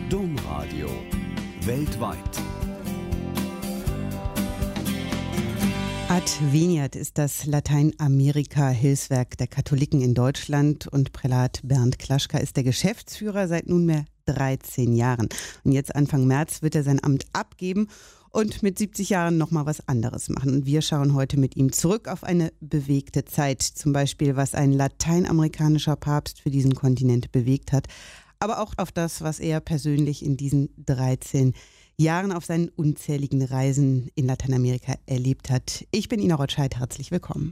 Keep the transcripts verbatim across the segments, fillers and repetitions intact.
Domradio weltweit. Adveniat ist das Lateinamerika-Hilfswerk der Katholiken in Deutschland und Prälat Bernd Klaschka ist der Geschäftsführer seit nunmehr dreizehn Jahren. Und jetzt Anfang März wird er sein Amt abgeben und mit siebzig Jahren nochmal was anderes machen. Und wir schauen heute mit ihm zurück auf eine bewegte Zeit. Zum Beispiel, was ein lateinamerikanischer Papst für diesen Kontinent bewegt hat. Aber auch auf das, was er persönlich in diesen dreizehn Jahren auf seinen unzähligen Reisen in Lateinamerika erlebt hat. Ich bin Ina Rotscheid, herzlich willkommen.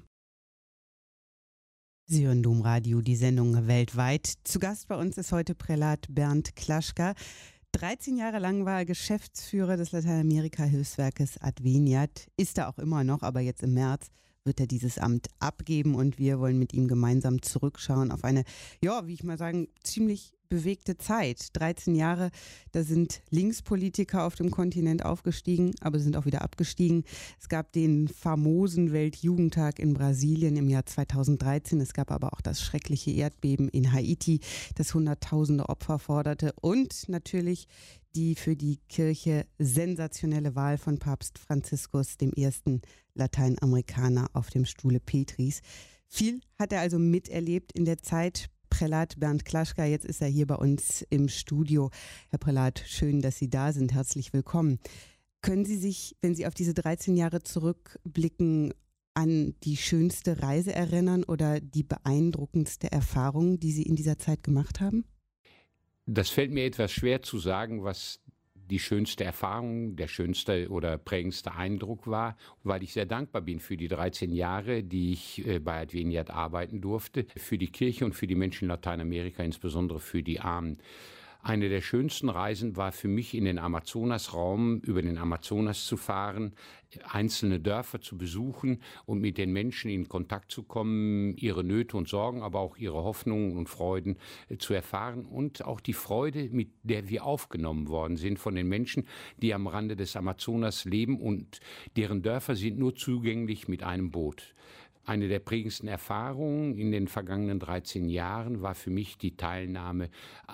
Sie hören Domradio, die Sendung weltweit. Zu Gast bei uns ist heute Prälat Bernd Klaschka. dreizehn Jahre lang war er Geschäftsführer des Lateinamerika-Hilfswerkes Adveniat, ist er auch immer noch, aber jetzt im März wird er dieses Amt abgeben und wir wollen mit ihm gemeinsam zurückschauen auf eine, ja, wie ich mal sagen, ziemlich bewegte Zeit. dreizehn Jahre, da sind Linkspolitiker auf dem Kontinent aufgestiegen, aber sind auch wieder abgestiegen. Es gab den famosen Weltjugendtag in Brasilien im Jahr zweitausenddreizehn. Es gab aber auch das schreckliche Erdbeben in Haiti, das hunderttausende Opfer forderte. Und natürlich die für die Kirche sensationelle Wahl von Papst Franziskus, dem ersten Lateinamerikaner auf dem Stuhle Petris. Viel hat er also miterlebt in der Zeit. Prälat Bernd Klaschka, jetzt ist er hier bei uns im Studio. Herr Prälat, schön, dass Sie da sind. Herzlich willkommen. Können Sie sich, wenn Sie auf diese dreizehn Jahre zurückblicken, an die schönste Reise erinnern oder die beeindruckendste Erfahrung, die Sie in dieser Zeit gemacht haben? Das fällt mir etwas schwer zu sagen, was die schönste Erfahrung, der schönste oder prägendste Eindruck war, weil ich sehr dankbar bin für die dreizehn Jahre, die ich bei Adveniat arbeiten durfte, für die Kirche und für die Menschen in Lateinamerika, insbesondere für die Armen. Eine der schönsten Reisen war für mich, in den Amazonasraum, über den Amazonas zu fahren, einzelne Dörfer zu besuchen und mit den Menschen in Kontakt zu kommen, ihre Nöte und Sorgen, aber auch ihre Hoffnungen und Freuden zu erfahren und auch die Freude, mit der wir aufgenommen worden sind von den Menschen, die am Rande des Amazonas leben und deren Dörfer sind nur zugänglich mit einem Boot. Eine der prägendsten Erfahrungen in den vergangenen dreizehn Jahren war für mich die Teilnahme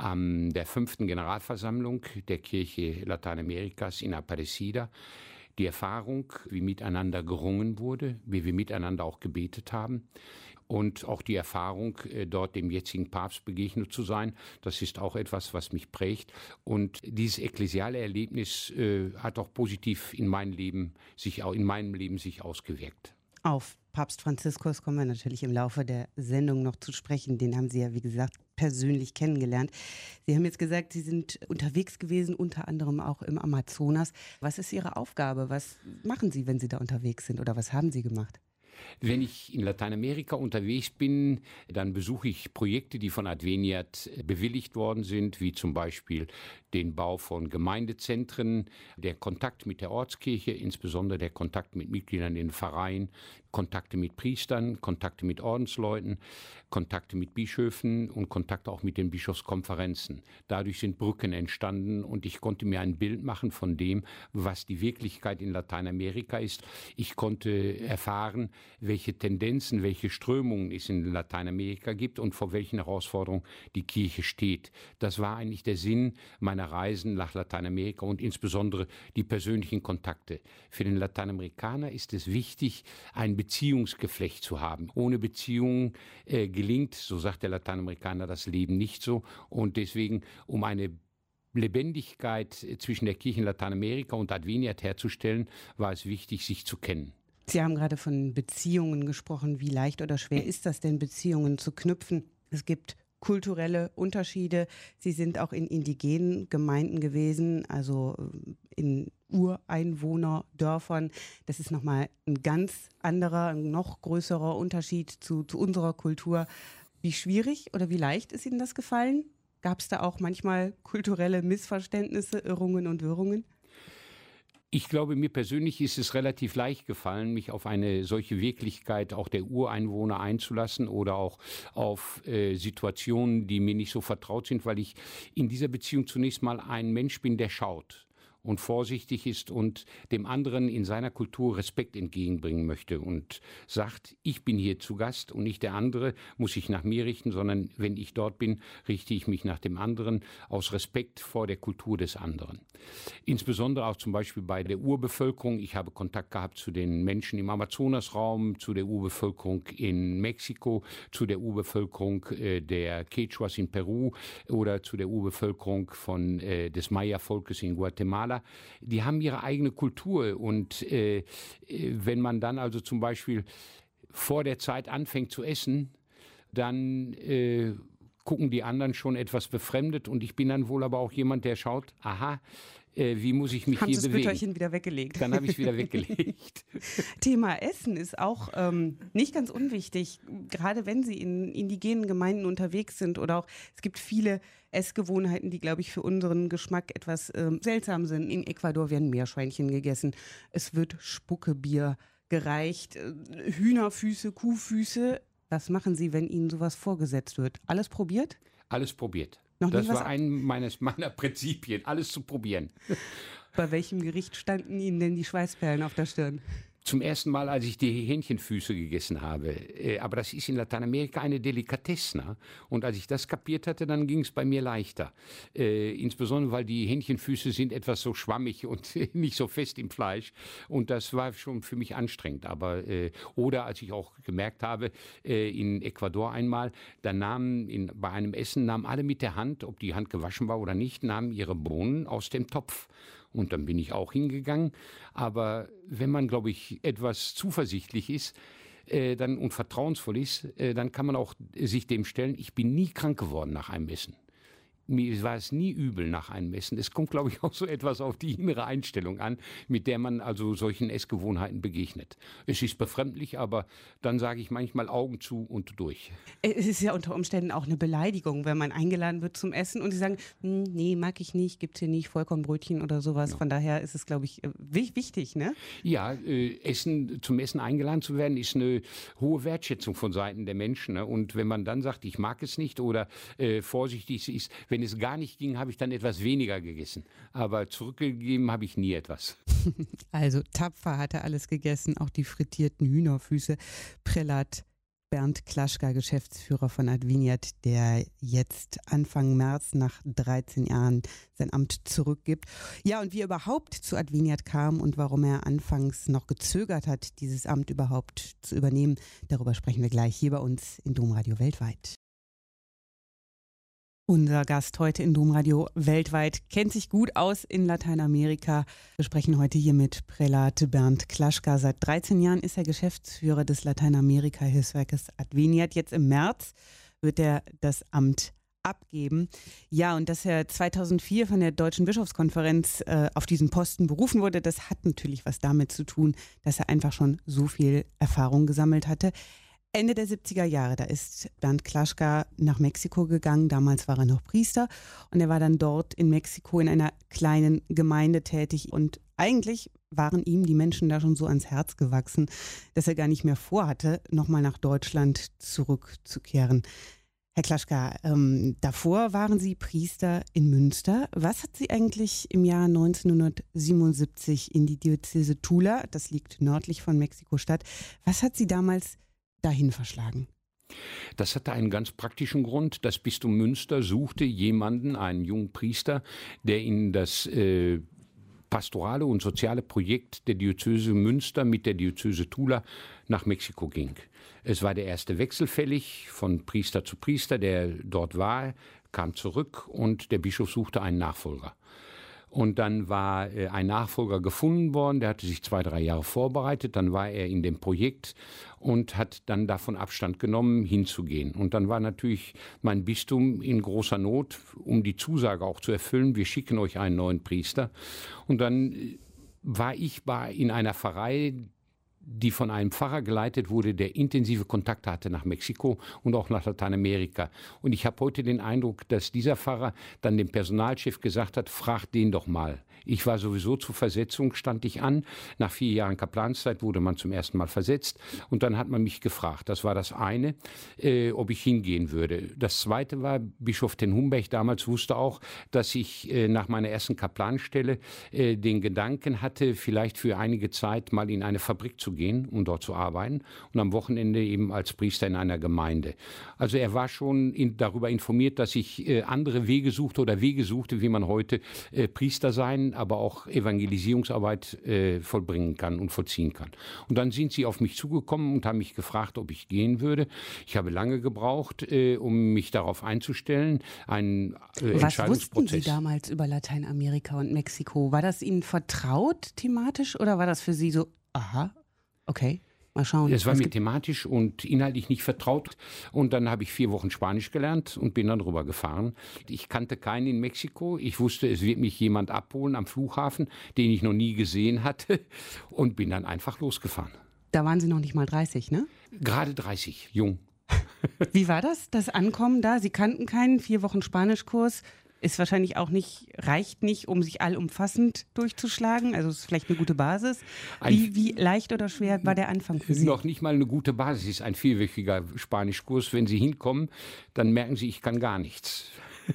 an der fünften Generalversammlung der Kirche Lateinamerikas in Aparecida. Die Erfahrung, wie miteinander gerungen wurde, wie wir miteinander auch gebetet haben. Und auch die Erfahrung, dort dem jetzigen Papst begegnet zu sein, das ist auch etwas, was mich prägt. Und dieses ekklesiale Erlebnis äh, hat auch positiv in meinem Leben sich, in meinem Leben sich ausgewirkt. Auf Papst Franziskus kommen wir natürlich im Laufe der Sendung noch zu sprechen. Den haben Sie ja, wie gesagt, persönlich kennengelernt. Sie haben jetzt gesagt, Sie sind unterwegs gewesen, unter anderem auch im Amazonas. Was ist Ihre Aufgabe? Was machen Sie, wenn Sie da unterwegs sind oder was haben Sie gemacht? Wenn ich in Lateinamerika unterwegs bin, dann besuche ich Projekte, die von Adveniat bewilligt worden sind, wie zum Beispiel den Bau von Gemeindezentren, der Kontakt mit der Ortskirche, insbesondere der Kontakt mit Mitgliedern in den Vereinen, Kontakte mit Priestern, Kontakte mit Ordensleuten, Kontakte mit Bischöfen und Kontakte auch mit den Bischofskonferenzen. Dadurch sind Brücken entstanden und ich konnte mir ein Bild machen von dem, was die Wirklichkeit in Lateinamerika ist. Ich konnte erfahren, welche Tendenzen, welche Strömungen es in Lateinamerika gibt und vor welchen Herausforderungen die Kirche steht. Das war eigentlich der Sinn meiner Reisen nach Lateinamerika und insbesondere die persönlichen Kontakte. Für den Lateinamerikaner ist es wichtig, ein Beziehungsgeflecht zu haben. Ohne Beziehung äh, gelingt, so sagt der Lateinamerikaner, das Leben nicht so. Und deswegen, um eine Lebendigkeit zwischen der Kirche in Lateinamerika und Adveniat herzustellen, war es wichtig, sich zu kennen. Sie haben gerade von Beziehungen gesprochen. Wie leicht oder schwer ist das denn, Beziehungen zu knüpfen? Es gibt kulturelle Unterschiede. Sie sind auch in indigenen Gemeinden gewesen, also in Ureinwohnerdörfern. Das ist nochmal ein ganz anderer, ein noch größerer Unterschied zu, zu unserer Kultur. Wie schwierig oder wie leicht ist Ihnen das gefallen? Gab es da auch manchmal kulturelle Missverständnisse, Irrungen und Wirrungen? Ich glaube, mir persönlich ist es relativ leicht gefallen, mich auf eine solche Wirklichkeit auch der Ureinwohner einzulassen oder auch auf äh, Situationen, die mir nicht so vertraut sind, weil ich in dieser Beziehung zunächst mal ein Mensch bin, der schaut. und vorsichtig ist und dem anderen in seiner Kultur Respekt entgegenbringen möchte und sagt, ich bin hier zu Gast und nicht der andere muss sich nach mir richten, sondern wenn ich dort bin, richte ich mich nach dem anderen aus Respekt vor der Kultur des anderen. Insbesondere auch zum Beispiel bei der Urbevölkerung. Ich habe Kontakt gehabt zu den Menschen im Amazonasraum, zu der Urbevölkerung in Mexiko, zu der Urbevölkerung äh, der Quechuas in Peru oder zu der Urbevölkerung von, äh, des Maya-Volkes in Guatemala. Die haben ihre eigene Kultur und äh, wenn man dann also zum Beispiel vor der Zeit anfängt zu essen, dann äh, gucken die anderen schon etwas befremdet und ich bin dann wohl aber auch jemand, der schaut, aha, äh, wie muss ich mich Haben hier Sie das bewegen? Bütterchen wieder weggelegt? Dann habe ich es wieder weggelegt. Thema Essen ist auch ähm, nicht ganz unwichtig, gerade wenn Sie in indigenen Gemeinden unterwegs sind oder auch, es gibt viele Essgewohnheiten, die, glaube ich, für unseren Geschmack etwas ähm, seltsam sind. In Ecuador werden Meerschweinchen gegessen, es wird Spuckebier gereicht, äh, Hühnerfüße, Kuhfüße. Was machen Sie, wenn Ihnen sowas vorgesetzt wird? Alles probiert? Alles probiert. Noch das nie was war ein meines, meiner Prinzipien, alles zu probieren. Bei welchem Gericht standen Ihnen denn die Schweißperlen auf der Stirn? Zum ersten Mal, als ich die Hähnchenfüße gegessen habe. Äh, aber das ist in Lateinamerika eine Delikatesse. Ne? Und als ich das kapiert hatte, dann ging es bei mir leichter. Äh, insbesondere, weil die Hähnchenfüße sind etwas so schwammig und nicht so fest im Fleisch. Und das war schon für mich anstrengend. Aber äh, oder als ich auch gemerkt habe, äh, in Ecuador einmal, da nahmen in, bei einem Essen nahmen alle mit der Hand, ob die Hand gewaschen war oder nicht, nahmen ihre Bohnen aus dem Topf. Und dann bin ich auch hingegangen. Aber wenn man, glaube ich, etwas zuversichtlich ist äh, dann, und vertrauensvoll ist, äh, dann kann man auch sich dem stellen. Ich bin nie krank geworden nach einem Essen. Mir war es nie übel nach einem Essen. Es kommt, glaube ich, auch so etwas auf die innere Einstellung an, mit der man also solchen Essgewohnheiten begegnet. Es ist befremdlich, aber dann sage ich manchmal Augen zu und durch. Es ist ja unter Umständen auch eine Beleidigung, wenn man eingeladen wird zum Essen und sie sagen, nee, mag ich nicht, gibt's hier nicht, Vollkornbrötchen oder sowas. Ja. Von daher ist es, glaube ich, wichtig, ne? Ja, äh, Essen, zum Essen eingeladen zu werden, ist eine hohe Wertschätzung von Seiten der Menschen. Ne? Und wenn man dann sagt, ich mag es nicht oder äh, vorsichtig ist, wenn Wenn es gar nicht ging, habe ich dann etwas weniger gegessen. Aber zurückgegeben habe ich nie etwas. Also tapfer hat er alles gegessen, auch die frittierten Hühnerfüße. Prälat Bernd Klaschka, Geschäftsführer von Adveniat, der jetzt Anfang März nach dreizehn Jahren sein Amt zurückgibt. Ja, und wie er überhaupt zu Adveniat kam und warum er anfangs noch gezögert hat, dieses Amt überhaupt zu übernehmen, darüber sprechen wir gleich hier bei uns in Domradio Weltweit. Unser Gast heute in Domradio Weltweit kennt sich gut aus in Lateinamerika. Wir sprechen heute hier mit Prälat Bernd Klaschka. Seit dreizehn Jahren ist er Geschäftsführer des Lateinamerika-Hilfswerkes Adveniat. Jetzt im März wird er das Amt abgeben. Ja, und dass er zweitausendvier von der Deutschen Bischofskonferenz äh, auf diesen Posten berufen wurde, das hat natürlich was damit zu tun, dass er einfach schon so viel Erfahrung gesammelt hatte. Ende der siebziger Jahre, da ist Bernd Klaschka nach Mexiko gegangen. Damals war er noch Priester und er war dann dort in Mexiko in einer kleinen Gemeinde tätig. Und eigentlich waren ihm die Menschen da schon so ans Herz gewachsen, dass er gar nicht mehr vorhatte, nochmal nach Deutschland zurückzukehren. Herr Klaschka, ähm, davor waren Sie Priester in Münster. Was hat Sie eigentlich im Jahr neunzehnhundertsiebenundsiebzig in die Diözese Tula, das liegt nördlich von Mexiko-Stadt, was hat Sie damals dahin verschlagen? Das hatte einen ganz praktischen Grund. Das Bistum Münster suchte jemanden, einen jungen Priester, der in das äh, pastorale und soziale Projekt der Diözese Münster mit der Diözese Tula nach Mexiko ging. Es war der erste Wechsel fällig von Priester zu Priester, der dort war, kam zurück und der Bischof suchte einen Nachfolger. Und dann war äh, ein Nachfolger gefunden worden, der hatte sich zwei, drei Jahre vorbereitet, dann war er in dem Projekt und hat dann davon Abstand genommen, hinzugehen. Und dann war natürlich mein Bistum in großer Not, um die Zusage auch zu erfüllen, wir schicken euch einen neuen Priester. Und dann war ich bei, in einer Pfarrei, die von einem Pfarrer geleitet wurde, der intensive Kontakte hatte nach Mexiko und auch nach Lateinamerika. Und ich habe heute den Eindruck, dass dieser Pfarrer dann dem Personalchef gesagt hat, frag den doch mal. Ich war sowieso zur Versetzung, stand ich an. Nach vier Jahren Kaplanszeit wurde man zum ersten Mal versetzt. Und dann hat man mich gefragt, das war das eine, äh, ob ich hingehen würde. Das zweite war, Bischof ten Humberg damals wusste auch, dass ich äh, nach meiner ersten Kaplanstelle äh, den Gedanken hatte, vielleicht für einige Zeit mal in eine Fabrik zu gehen, um dort zu arbeiten. Und am Wochenende eben als Priester in einer Gemeinde. Also er war schon in, darüber informiert, dass ich äh, andere Wege suchte oder Wege suchte, wie man heute äh, Priester sein, aber auch Evangelisierungsarbeit äh, vollbringen kann und vollziehen kann. Und dann sind sie auf mich zugekommen und haben mich gefragt, ob ich gehen würde. Ich habe lange gebraucht, äh, um mich darauf einzustellen. Ein äh, Was wussten Sie damals über Lateinamerika und Mexiko? War das Ihnen vertraut thematisch oder war das für Sie so, aha, okay? Mal schauen. Es war mir thematisch und inhaltlich nicht vertraut. Und dann habe ich vier Wochen Spanisch gelernt und bin dann rüber gefahren. Ich kannte keinen in Mexiko. Ich wusste, es wird mich jemand abholen am Flughafen, den ich noch nie gesehen hatte. Und bin dann einfach losgefahren. Da waren Sie noch nicht mal dreißig, ne? Gerade dreißig, jung. Wie war das, das Ankommen da? Sie kannten keinen, vier Wochen Spanischkurs. Ist wahrscheinlich auch nicht, reicht nicht, um sich allumfassend durchzuschlagen. Also ist vielleicht eine gute Basis. Wie, wie leicht oder schwer war der Anfang für Sie? Noch nicht mal eine gute Basis. Es ist ein vierwöchiger Spanischkurs. Wenn Sie hinkommen, dann merken Sie, ich kann gar nichts.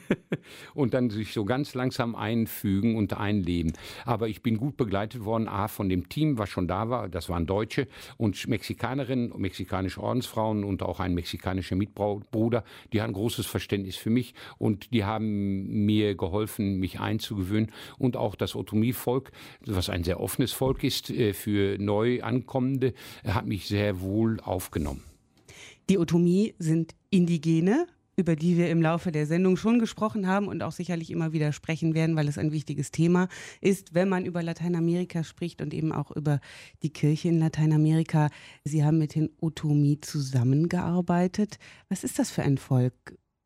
Und dann sich so ganz langsam einfügen und einleben. Aber ich bin gut begleitet worden, A, von dem Team, was schon da war, das waren Deutsche und Mexikanerinnen, mexikanische Ordensfrauen und auch ein mexikanischer Mitbruder, die haben großes Verständnis für mich und die haben mir geholfen, mich einzugewöhnen. Und auch das Otomi-Volk, was ein sehr offenes Volk ist für Neuankommende, hat mich sehr wohl aufgenommen. Die Otomi sind Indigene, über die wir im Laufe der Sendung schon gesprochen haben und auch sicherlich immer wieder sprechen werden, weil es ein wichtiges Thema ist, wenn man über Lateinamerika spricht und eben auch über die Kirche in Lateinamerika. Sie haben mit den Otomi zusammengearbeitet. Was ist das für ein Volk?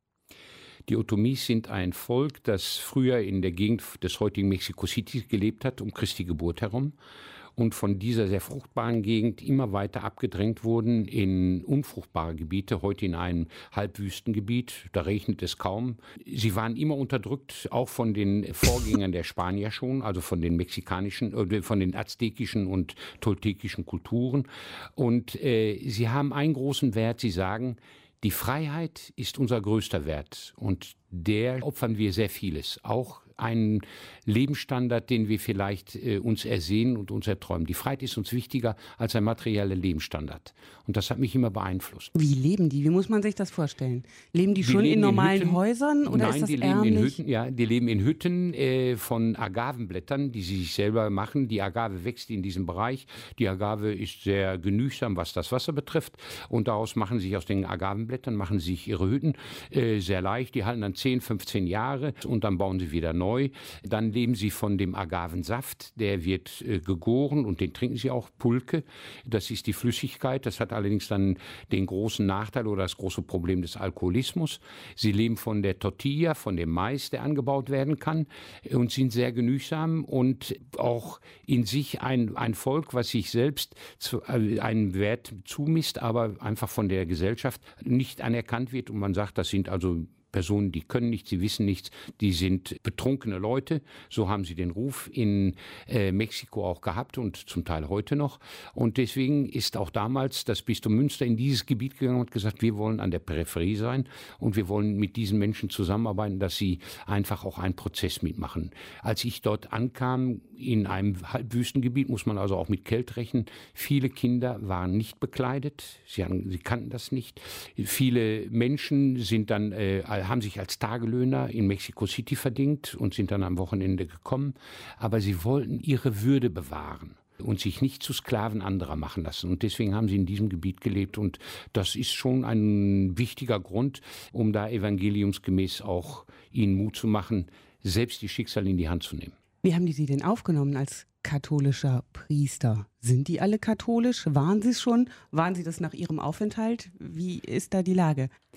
Die Otomis sind ein Volk, das früher in der Gegend des heutigen Mexico City gelebt hat, um Christi Geburt herum. Und von dieser sehr fruchtbaren Gegend immer weiter abgedrängt wurden in unfruchtbare Gebiete, heute in einem Halbwüstengebiet, da regnet es kaum. Sie waren immer unterdrückt, auch von den Vorgängern der Spanier schon, also von den mexikanischen, äh, von den aztekischen und toltekischen Kulturen. Und äh, sie haben einen großen Wert, sie sagen, die Freiheit ist unser größter Wert und der opfern wir sehr vieles, auch einen Lebensstandard, den wir vielleicht äh, uns ersehen und uns erträumen. Die Freiheit ist uns wichtiger als ein materieller Lebensstandard. Und das hat mich immer beeinflusst. Wie leben die? Wie muss man sich das vorstellen? Leben die, die schon leben in normalen in Häusern oder Nein, ist das die leben ärmlich? in Hütten. Ja, die leben in Hütten äh, von Agavenblättern, die sie sich selber machen. Die Agave wächst in diesem Bereich. Die Agave ist sehr genügsam, was das Wasser betrifft. Und daraus machen sie aus den Agavenblättern machen sie sich ihre Hütten äh, sehr leicht. Die halten dann zehn, fünfzehn Jahre und dann bauen sie wieder neu. Dann leben sie von dem Agavensaft, der wird äh, gegoren und den trinken sie auch, Pulque. Das ist die Flüssigkeit, das hat allerdings dann den großen Nachteil oder das große Problem des Alkoholismus. Sie leben von der Tortilla, von dem Mais, der angebaut werden kann und sind sehr genügsam und auch in sich ein, ein Volk, was sich selbst zu, äh, einen Wert zumisst, aber einfach von der Gesellschaft nicht anerkannt wird und man sagt, das sind also Personen, die können nichts, sie wissen nichts, die sind betrunkene Leute. So haben sie den Ruf in äh, Mexiko auch gehabt und zum Teil heute noch. Und deswegen ist auch damals das Bistum Münster in dieses Gebiet gegangen und gesagt, wir wollen an der Peripherie sein und wir wollen mit diesen Menschen zusammenarbeiten, dass sie einfach auch einen Prozess mitmachen. Als ich dort ankam, in einem Halbwüstengebiet, muss man also auch mit Kälte rechnen, viele Kinder waren nicht bekleidet, sie, haben, sie kannten das nicht. Viele Menschen sind dann äh, haben sich als Tagelöhner in Mexico City verdingt und sind dann am Wochenende gekommen. Aber sie wollten ihre Würde bewahren und sich nicht zu Sklaven anderer machen lassen. Und deswegen haben sie in diesem Gebiet gelebt. Und das ist schon ein wichtiger Grund, um da evangeliumsgemäß auch ihnen Mut zu machen, selbst die Schicksale in die Hand zu nehmen. Wie haben die Sie denn aufgenommen als katholischer Priester? Sind die alle katholisch? Waren sie es schon? Waren sie das nach ihrem Aufenthalt? Wie ist da die Lage?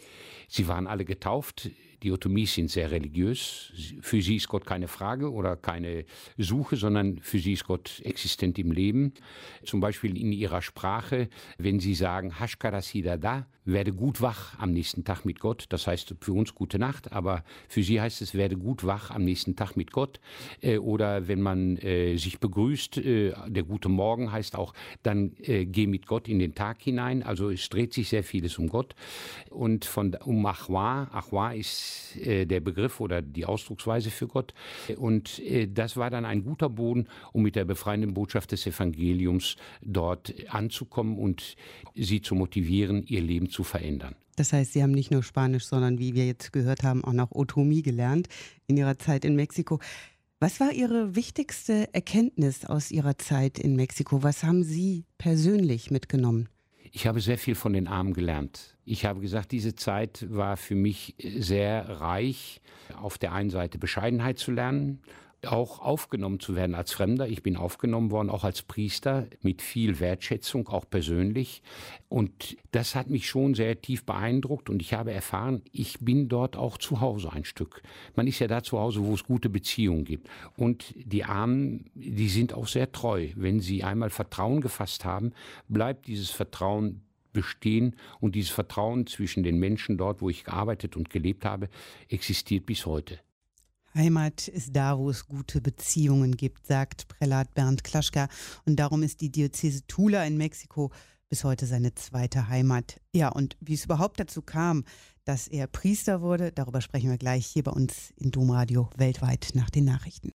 Sie waren alle getauft. Die Otomis sind sehr religiös. Für sie ist Gott keine Frage oder keine Suche, sondern für sie ist Gott existent im Leben. Zum Beispiel in ihrer Sprache, wenn sie sagen, Hashkarasida da, werde gut wach am nächsten Tag mit Gott. Das heißt für uns gute Nacht, aber für sie heißt es, werde gut wach am nächsten Tag mit Gott. Oder wenn man sich begrüßt, der gute Morgen heißt auch, dann geh mit Gott in den Tag hinein. Also es dreht sich sehr vieles um Gott. Und von um Achwa, Achwa ist der Begriff oder die Ausdrucksweise für Gott. Und das war dann ein guter Boden, um mit der befreienden Botschaft des Evangeliums dort anzukommen und sie zu motivieren, ihr Leben zu verändern. Das heißt, Sie haben nicht nur Spanisch, sondern wie wir jetzt gehört haben, auch noch Otomí gelernt in Ihrer Zeit in Mexiko. Was war Ihre wichtigste Erkenntnis aus Ihrer Zeit in Mexiko? Was haben Sie persönlich mitgenommen? Ich habe sehr viel von den Armen gelernt. Ich habe gesagt, diese Zeit war für mich sehr reich, auf der einen Seite Bescheidenheit zu lernen, auch aufgenommen zu werden als Fremder. Ich bin aufgenommen worden, auch als Priester, mit viel Wertschätzung, auch persönlich. Und das hat mich schon sehr tief beeindruckt und ich habe erfahren, ich bin dort auch zu Hause ein Stück. Man ist ja da zu Hause, wo es gute Beziehungen gibt. Und die Armen, die sind auch sehr treu. Wenn sie einmal Vertrauen gefasst haben, bleibt dieses Vertrauen bestehen und dieses Vertrauen zwischen den Menschen dort, wo ich gearbeitet und gelebt habe, existiert bis heute. Heimat ist da, wo es gute Beziehungen gibt, sagt Prälat Bernd Klaschka. Und darum ist die Diözese Tula in Mexiko bis heute seine zweite Heimat. Ja, und wie es überhaupt dazu kam, dass er Priester wurde, darüber sprechen wir gleich hier bei uns in Domradio weltweit nach den Nachrichten.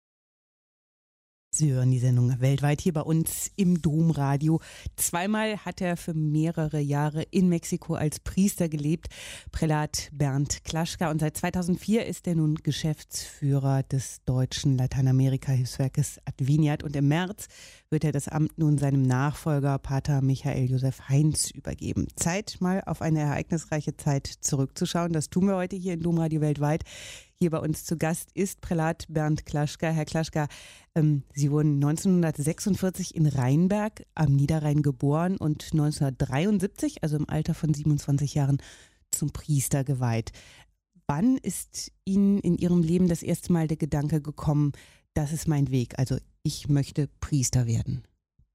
Sie hören die Sendung weltweit hier bei uns im Domradio. Zweimal hat er für mehrere Jahre in Mexiko als Priester gelebt, Prälat Bernd Klaschka. Und seit zweitausendvier ist er nun Geschäftsführer des deutschen Lateinamerika-Hilfswerkes Adveniat. Und im März wird er das Amt nun seinem Nachfolger, Pater Michael Josef Heinz, übergeben. Zeit, mal auf eine ereignisreiche Zeit zurückzuschauen. Das tun wir heute hier in Domradio weltweit. Hier bei uns zu Gast ist Prälat Bernd Klaschka. Herr Klaschka, ähm, Sie wurden neunzehnhundertsechsundvierzig in Rheinberg am Niederrhein geboren und neunzehnhundertdreiundsiebzig, also im Alter von siebenundzwanzig Jahren, zum Priester geweiht. Wann ist Ihnen in Ihrem Leben das erste Mal der Gedanke gekommen, das ist mein Weg, also ich möchte Priester werden?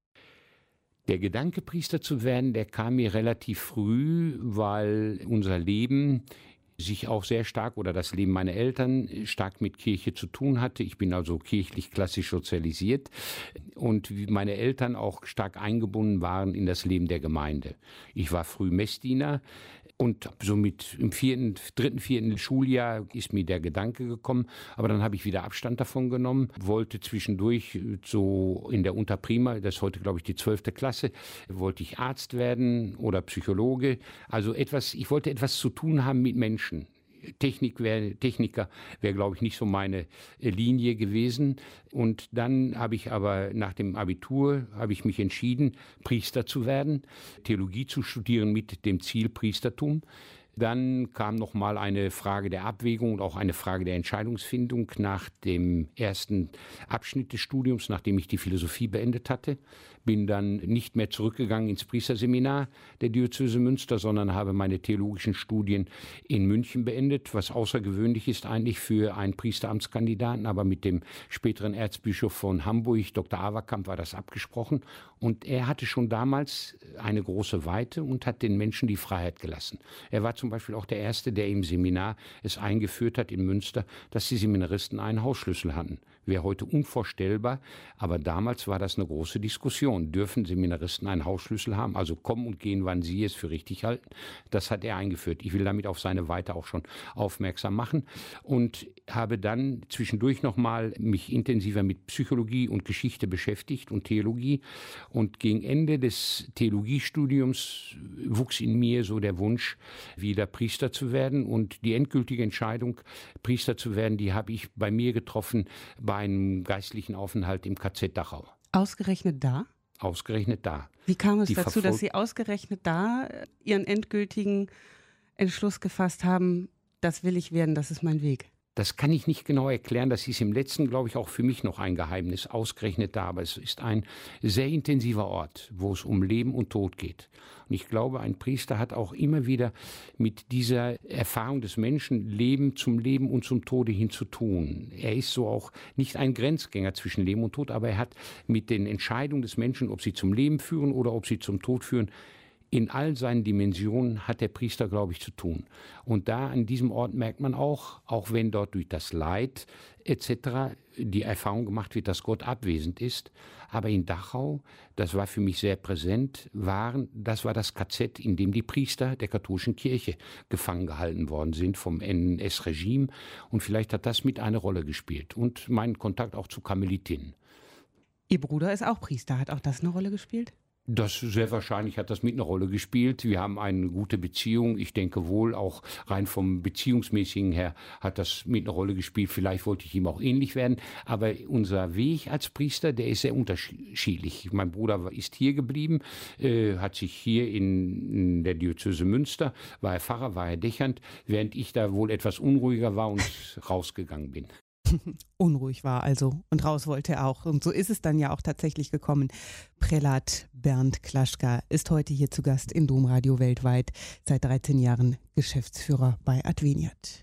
Der Gedanke, Priester zu werden, der kam mir relativ früh, weil unser Leben sich auch sehr stark oder das Leben meiner Eltern stark mit Kirche zu tun hatte. Ich bin also kirchlich klassisch sozialisiert und wie meine Eltern auch stark eingebunden waren in das Leben der Gemeinde. Ich war früh Messdiener und somit im vierten, dritten, vierten Schuljahr ist mir der Gedanke gekommen, aber dann habe ich wieder Abstand davon genommen, wollte zwischendurch so in der Unterprima, das ist heute glaube ich die zwölfte Klasse, wollte ich Arzt werden oder Psychologe, also etwas, ich wollte etwas zu tun haben mit Menschen. Technik wär, Techniker wäre, glaube ich, nicht so meine Linie gewesen. Und dann habe ich aber nach dem Abitur habe ich mich entschieden, Priester zu werden, Theologie zu studieren mit dem Ziel Priestertum. Dann kam noch mal eine Frage der Abwägung und auch eine Frage der Entscheidungsfindung nach dem ersten Abschnitt des Studiums, nachdem ich die Philosophie beendet hatte. Bin dann nicht mehr zurückgegangen ins Priesterseminar der Diözese Münster, sondern habe meine theologischen Studien in München beendet, was außergewöhnlich ist eigentlich für einen Priesteramtskandidaten. Aber mit dem späteren Erzbischof von Hamburg, Doktor Averkamp, war das abgesprochen. Und er hatte schon damals eine große Weite und hat den Menschen die Freiheit gelassen. Er war zum Beispiel auch der Erste, der im Seminar es eingeführt hat in Münster, dass die Seminaristen einen Hausschlüssel hatten. Wäre heute unvorstellbar, aber damals war das eine große Diskussion. Dürfen Seminaristen einen Hausschlüssel haben? Also kommen und gehen, wann sie es für richtig halten. Das hat er eingeführt. Ich will damit auf seine Weite auch schon aufmerksam machen und habe dann zwischendurch nochmal mich intensiver mit Psychologie und Geschichte beschäftigt und Theologie. Und gegen Ende des Theologiestudiums wuchs in mir so der Wunsch, wieder Priester zu werden. Und die endgültige Entscheidung, Priester zu werden, die habe ich bei mir getroffen, bei einem geistlichen Aufenthalt im K Z Dachau. Ausgerechnet da? Ausgerechnet da. Wie kam es die dazu, dass Sie ausgerechnet da Ihren endgültigen Entschluss gefasst haben, das will ich werden, das ist mein Weg? Das kann ich nicht genau erklären. Das ist im Letzten, glaube ich, auch für mich noch ein Geheimnis, ausgerechnet da. Aber es ist ein sehr intensiver Ort, wo es um Leben und Tod geht. Und ich glaube, ein Priester hat auch immer wieder mit dieser Erfahrung des Menschen Leben zum Leben und zum Tode hin zu tun. Er ist so auch nicht ein Grenzgänger zwischen Leben und Tod, aber er hat mit den Entscheidungen des Menschen, ob sie zum Leben führen oder ob sie zum Tod führen, in all seinen Dimensionen hat der Priester, glaube ich, zu tun. Und da an diesem Ort merkt man auch, auch wenn dort durch das Leid et cetera die Erfahrung gemacht wird, dass Gott abwesend ist, aber in Dachau, das war für mich sehr präsent, waren, das war das K Z, in dem die Priester der katholischen Kirche gefangen gehalten worden sind vom N S S-Regime. Und vielleicht hat das mit eine Rolle gespielt. Und mein Kontakt auch zu Karmelitinnen. Ihr Bruder ist auch Priester. Hat auch das eine Rolle gespielt? Das sehr wahrscheinlich hat das mit einer Rolle gespielt. Wir haben eine gute Beziehung. Ich denke wohl, auch rein vom Beziehungsmäßigen her hat das mit einer Rolle gespielt. Vielleicht wollte ich ihm auch ähnlich werden. Aber unser Weg als Priester, der ist sehr unterschiedlich. Mein Bruder ist hier geblieben, äh, hat sich hier in, in der Diözese Münster, war er Pfarrer, war er Dechant, während ich da wohl etwas unruhiger war und rausgegangen bin. Unruhig war also und raus wollte er auch. Und so ist es dann ja auch tatsächlich gekommen. Prälat Bernd Klaschka ist heute hier zu Gast in Domradio weltweit, seit dreizehn Jahren Geschäftsführer bei Adveniat.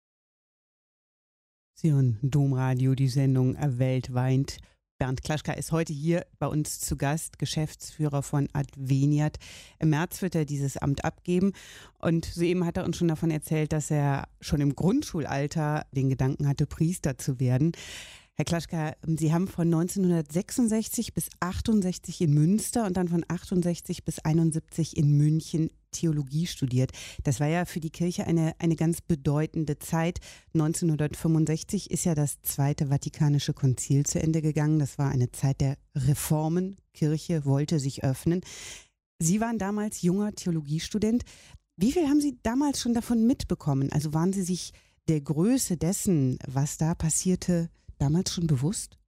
Sie hören Domradio, die Sendung weltweit. Bernd Klaschka ist heute hier bei uns zu Gast, Geschäftsführer von Adveniat. Im März wird er dieses Amt abgeben und soeben hat er uns schon davon erzählt, dass er schon im Grundschulalter den Gedanken hatte, Priester zu werden. Herr Klaschka, Sie haben von neunzehnhundertsechsundsechzig bis achtundsechzig in Münster und dann von achtundsechzig bis einundsiebzig in München Theologie studiert. Das war ja für die Kirche eine, eine ganz bedeutende Zeit. neunzehnhundertfünfundsechzig ist ja das Zweite Vatikanische Konzil zu Ende gegangen. Das war eine Zeit der Reformen. Kirche wollte sich öffnen. Sie waren damals junger Theologiestudent. Wie viel haben Sie damals schon davon mitbekommen? Also waren Sie sich der Größe dessen, was da passierte, damals schon bewusst?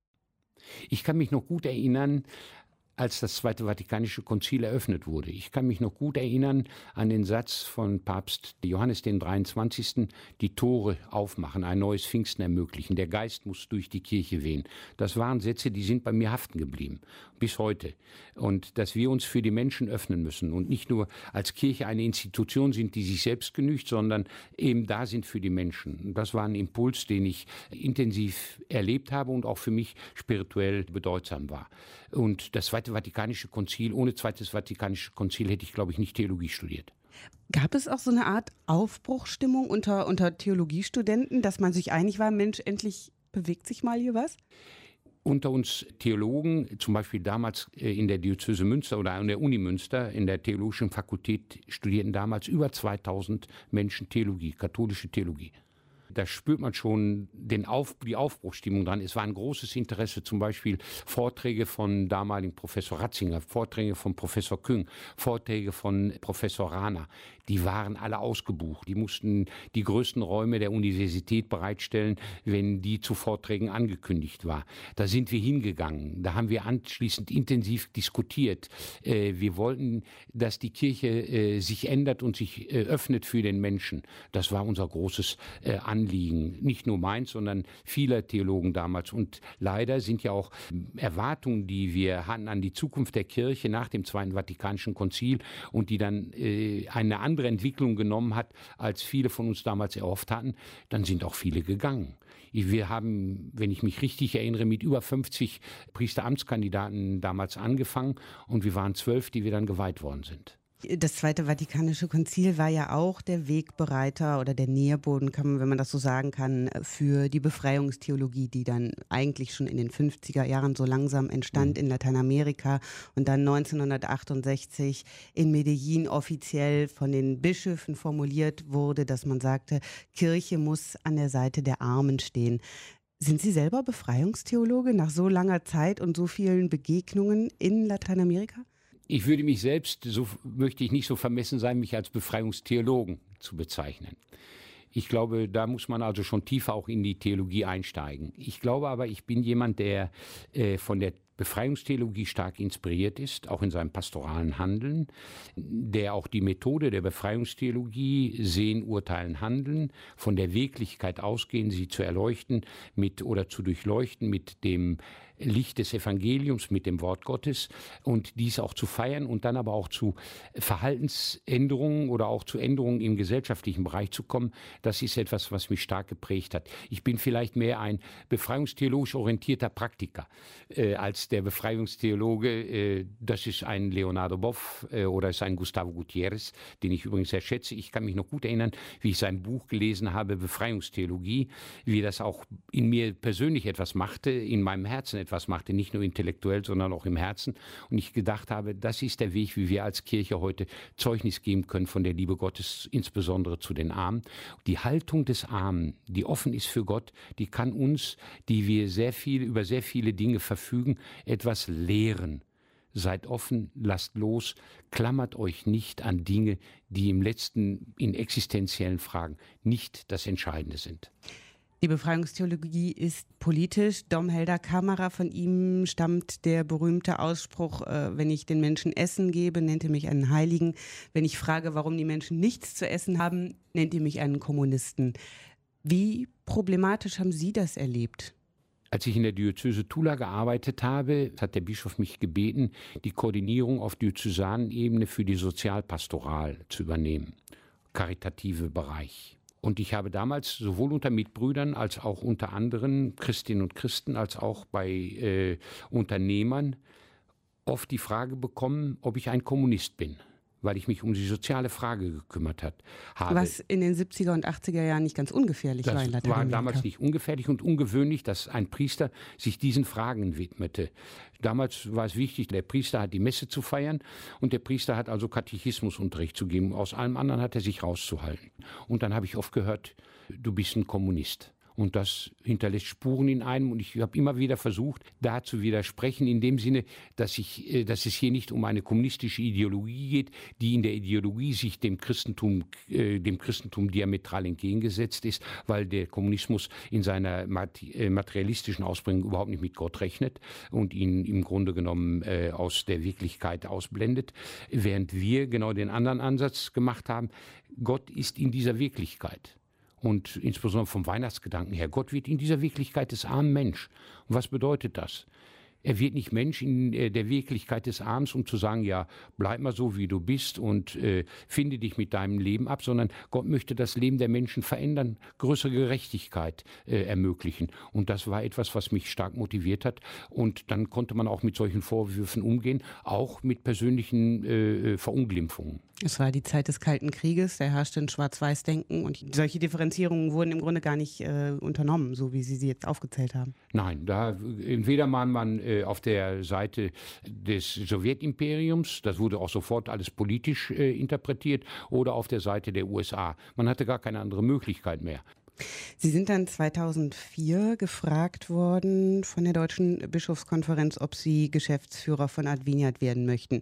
Ich kann mich noch gut erinnern, als das Zweite Vatikanische Konzil eröffnet wurde. Ich kann mich noch gut erinnern an den Satz von Papst Johannes den dreiundzwanzigsten die Tore aufmachen, ein neues Pfingsten ermöglichen. Der Geist muss durch die Kirche wehen. Das waren Sätze, die sind bei mir haften geblieben, bis heute. Und dass wir uns für die Menschen öffnen müssen und nicht nur als Kirche eine Institution sind, die sich selbst genügt, sondern eben da sind für die Menschen. Das war ein Impuls, den ich intensiv erlebt habe und auch für mich spirituell bedeutsam war. Und das Zweite Vatikanische Konzil, ohne Zweites Vatikanische Konzil hätte ich, glaube ich, nicht Theologie studiert. Gab es auch so eine Art Aufbruchsstimmung unter, unter Theologiestudenten, dass man sich einig war, Mensch, endlich bewegt sich mal hier was? Unter uns Theologen, zum Beispiel damals in der Diözese Münster oder an der Uni Münster, in der Theologischen Fakultät studierten damals über zweitausend Menschen Theologie, katholische Theologie. Da spürt man schon den Auf, die Aufbruchsstimmung dran. Es war ein großes Interesse, zum Beispiel Vorträge von damaligen Professor Ratzinger, Vorträge von Professor Küng, Vorträge von Professor Rahner. Die waren alle ausgebucht. Die mussten die größten Räume der Universität bereitstellen, wenn die zu Vorträgen angekündigt war. Da sind wir hingegangen. Da haben wir anschließend intensiv diskutiert. Wir wollten, dass die Kirche sich ändert und sich öffnet für den Menschen. Das war unser großes Anliegen. Nicht nur meins, sondern vieler Theologen damals. Und leider sind ja auch Erwartungen, die wir hatten an die Zukunft der Kirche nach dem Zweiten Vatikanischen Konzil und die dann eine andere Entwicklung genommen hat, als viele von uns damals erhofft hatten, dann sind auch viele gegangen. Wir haben, wenn ich mich richtig erinnere, mit über fünfzig Priesteramtskandidaten damals angefangen und wir waren zwölf, die wir dann geweiht worden sind. Das Zweite Vatikanische Konzil war ja auch der Wegbereiter oder der Nährboden, kann man, wenn man das so sagen kann, für die Befreiungstheologie, die dann eigentlich schon in den fünfziger Jahren so langsam entstand in Lateinamerika und dann neunzehnhundertachtundsechzig in Medellin offiziell von den Bischöfen formuliert wurde, dass man sagte, Kirche muss an der Seite der Armen stehen. Sind Sie selber Befreiungstheologe nach so langer Zeit und so vielen Begegnungen in Lateinamerika? Ich würde mich selbst, so möchte ich nicht so vermessen sein, mich als Befreiungstheologen zu bezeichnen. Ich glaube, da muss man also schon tiefer auch in die Theologie einsteigen. Ich glaube aber, ich bin jemand, der äh, von der Befreiungstheologie stark inspiriert ist, auch in seinem pastoralen Handeln, der auch die Methode der Befreiungstheologie sehen, urteilen, handeln, von der Wirklichkeit ausgehen, sie zu erleuchten mit oder zu durchleuchten mit dem Licht des Evangeliums, mit dem Wort Gottes und dies auch zu feiern und dann aber auch zu Verhaltensänderungen oder auch zu Änderungen im gesellschaftlichen Bereich zu kommen. Das ist etwas, was mich stark geprägt hat. Ich bin vielleicht mehr ein befreiungstheologisch orientierter Praktiker äh, als der Befreiungstheologe. Äh, das ist ein Leonardo Boff äh, oder ist ein Gustavo Gutierrez, den ich übrigens sehr schätze. Ich kann mich noch gut erinnern, wie ich sein Buch gelesen habe, Befreiungstheologie, wie das auch in mir persönlich etwas machte, in meinem Herzen etwas was machte, nicht nur intellektuell, sondern auch im Herzen. Und ich gedacht habe, das ist der Weg, wie wir als Kirche heute Zeugnis geben können von der Liebe Gottes, insbesondere zu den Armen. Die Haltung des Armen, die offen ist für Gott, die kann uns, die wir sehr viel, über sehr viele Dinge verfügen, etwas lehren. Seid offen, lasst los, klammert euch nicht an Dinge, die im letzten, in existenziellen Fragen nicht das Entscheidende sind. Die Befreiungstheologie ist politisch. Dom Helder Camara, von ihm stammt der berühmte Ausspruch, äh, wenn ich den Menschen Essen gebe, nennt ihr mich einen Heiligen. Wenn ich frage, warum die Menschen nichts zu essen haben, nennt ihr mich einen Kommunisten. Wie problematisch haben Sie das erlebt? Als ich in der Diözese Tula gearbeitet habe, hat der Bischof mich gebeten, die Koordinierung auf Diözesanebene für die Sozialpastoral zu übernehmen, karitative Bereich. Und ich habe damals sowohl unter Mitbrüdern als auch unter anderen Christinnen und Christen als auch bei äh, Unternehmern oft die Frage bekommen, ob ich ein Kommunist bin, weil ich mich um die soziale Frage gekümmert hat, habe. Was in den siebziger und achtziger Jahren nicht ganz ungefährlich das war in Lateinamerika. Das war damals nicht ungefährlich und ungewöhnlich, dass ein Priester sich diesen Fragen widmete. Damals war es wichtig, der Priester hat die Messe zu feiern und der Priester hat also Katechismusunterricht zu geben. Aus allem anderen hat er sich rauszuhalten. Und dann habe ich oft gehört, du bist ein Kommunist. Und das hinterlässt Spuren in einem. Und ich habe immer wieder versucht, da zu widersprechen, in dem Sinne, dass, ich, dass es hier nicht um eine kommunistische Ideologie geht, die in der Ideologie sich dem Christentum, äh, dem Christentum diametral entgegengesetzt ist, weil der Kommunismus in seiner materialistischen Ausprägung überhaupt nicht mit Gott rechnet und ihn im Grunde genommen äh, aus der Wirklichkeit ausblendet, während wir genau den anderen Ansatz gemacht haben. Gott ist in dieser Wirklichkeit. Und insbesondere vom Weihnachtsgedanken her. Gott wird in dieser Wirklichkeit des armen Mensch. Und was bedeutet das? Er wird nicht Mensch in äh, der Wirklichkeit des Arms, um zu sagen, ja, bleib mal so, wie du bist und äh, finde dich mit deinem Leben ab, sondern Gott möchte das Leben der Menschen verändern, größere Gerechtigkeit äh, ermöglichen. Und das war etwas, was mich stark motiviert hat. Und dann konnte man auch mit solchen Vorwürfen umgehen, auch mit persönlichen äh, Verunglimpfungen. Es war die Zeit des Kalten Krieges, da herrschte ein Schwarz-Weiß-Denken und solche Differenzierungen wurden im Grunde gar nicht äh, unternommen, so wie Sie sie jetzt aufgezählt haben. Nein, da entweder war man äh, auf der Seite des Sowjetimperiums, das wurde auch sofort alles politisch äh, interpretiert, oder auf der Seite der U S A. Man hatte gar keine andere Möglichkeit mehr. Sie sind dann zweitausendvier gefragt worden von der Deutschen Bischofskonferenz, ob Sie Geschäftsführer von Adveniat werden möchten.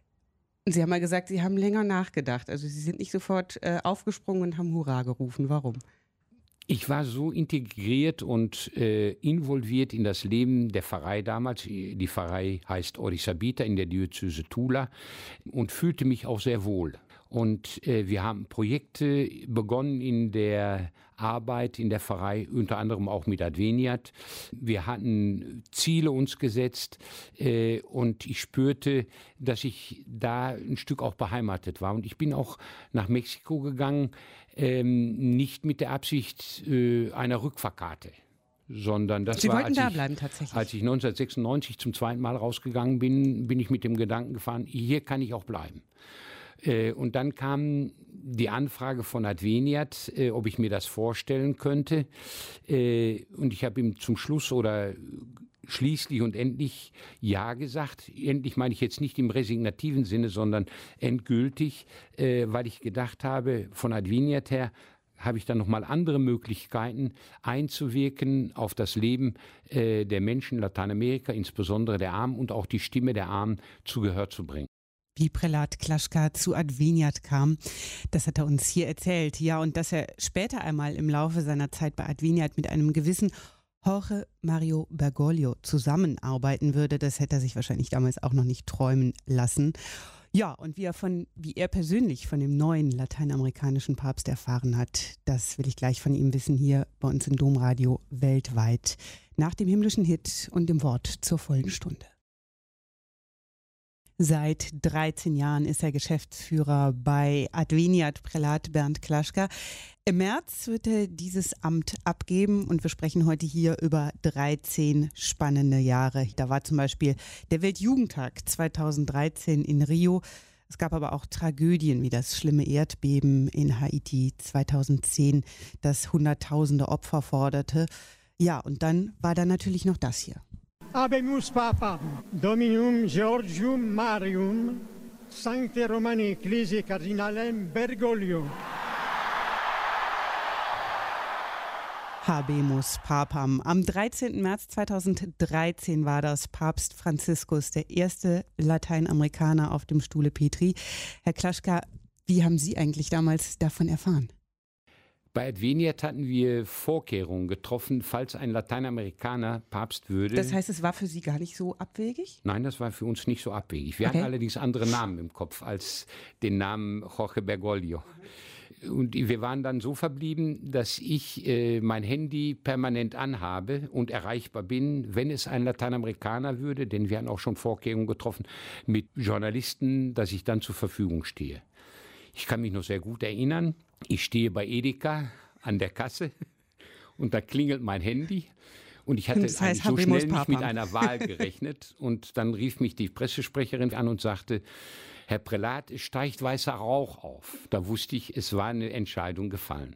Sie haben mal gesagt, Sie haben länger nachgedacht. Also Sie sind nicht sofort äh, aufgesprungen und haben Hurra gerufen. Warum? Ich war so integriert und äh, involviert in das Leben der Pfarrei damals. Die Pfarrei heißt Orisabita in der Diözese Tula und fühlte mich auch sehr wohl. Und äh, wir haben Projekte begonnen in der Arbeit in der Pfarrei, unter anderem auch mit Adveniat. Wir hatten Ziele uns gesetzt äh, und ich spürte, dass ich da ein Stück auch beheimatet war. Und ich bin auch nach Mexiko gegangen, ähm, nicht mit der Absicht äh, einer Rückfahrkarte. Sondern das Sie war, wollten als da ich, bleiben tatsächlich. Als ich neunzehnhundertsechsundneunzig zum zweiten Mal rausgegangen bin, bin ich mit dem Gedanken gefahren, hier kann ich auch bleiben. Äh, und dann kam die Anfrage von Adveniat, äh, ob ich mir das vorstellen könnte. Äh, und ich habe ihm zum Schluss oder schließlich und endlich Ja gesagt. Endlich meine ich jetzt nicht im resignativen Sinne, sondern endgültig, äh, weil ich gedacht habe, von Adveniat her habe ich dann nochmal andere Möglichkeiten einzuwirken auf das Leben äh, der Menschen in Lateinamerika, insbesondere der Armen und auch die Stimme der Armen zu Gehör zu bringen. Wie Prälat Klaschka zu Adveniat kam, das hat er uns hier erzählt. Ja, und dass er später einmal im Laufe seiner Zeit bei Adveniat mit einem gewissen Jorge Mario Bergoglio zusammenarbeiten würde, das hätte er sich wahrscheinlich damals auch noch nicht träumen lassen. Ja, und wie er von, wie er persönlich von dem neuen lateinamerikanischen Papst erfahren hat, das will ich gleich von ihm wissen hier bei uns im Domradio weltweit. Nach dem himmlischen Hit und dem Wort zur vollen Stunde. Seit dreizehn Jahren ist er Geschäftsführer bei Adveniat Prälat Bernd Klaschka. Im März wird er dieses Amt abgeben und wir sprechen heute hier über dreizehn spannende Jahre. Da war zum Beispiel der Weltjugendtag zweitausenddreizehn in Rio. Es gab aber auch Tragödien wie das schlimme Erdbeben in Haiti zweitausendzehn, das Hunderttausende Opfer forderte. Ja, und dann war da natürlich noch das hier. Habemus Papam, Dominum Georgium Marium, Sancte Romani Ecclesiae Cardinalem Bergoglio. Habemus Papam. Am dreizehnten März zweitausenddreizehn war das Papst Franziskus, der erste Lateinamerikaner auf dem Stuhle Petri. Herr Klaschka, wie haben Sie eigentlich damals davon erfahren? Bei Adveniat hatten wir Vorkehrungen getroffen, falls ein Lateinamerikaner Papst würde. Das heißt, es war für Sie gar nicht so abwegig? Nein, das war für uns nicht so abwegig. Wir okay. hatten allerdings andere Namen im Kopf als den Namen Jorge Bergoglio. Und wir waren dann so verblieben, dass ich äh, mein Handy permanent anhabe und erreichbar bin, wenn es ein Lateinamerikaner würde, denn wir hatten auch schon Vorkehrungen getroffen mit Journalisten, dass ich dann zur Verfügung stehe. Ich kann mich noch sehr gut erinnern, ich stehe bei Edeka an der Kasse und da klingelt mein Handy. Und ich hatte das heißt, so schnell nicht Papa. mit einer Wahl gerechnet. Und dann rief mich die Pressesprecherin an und sagte, Herr Prälat, es steigt weißer Rauch auf. Da wusste ich, es war eine Entscheidung gefallen.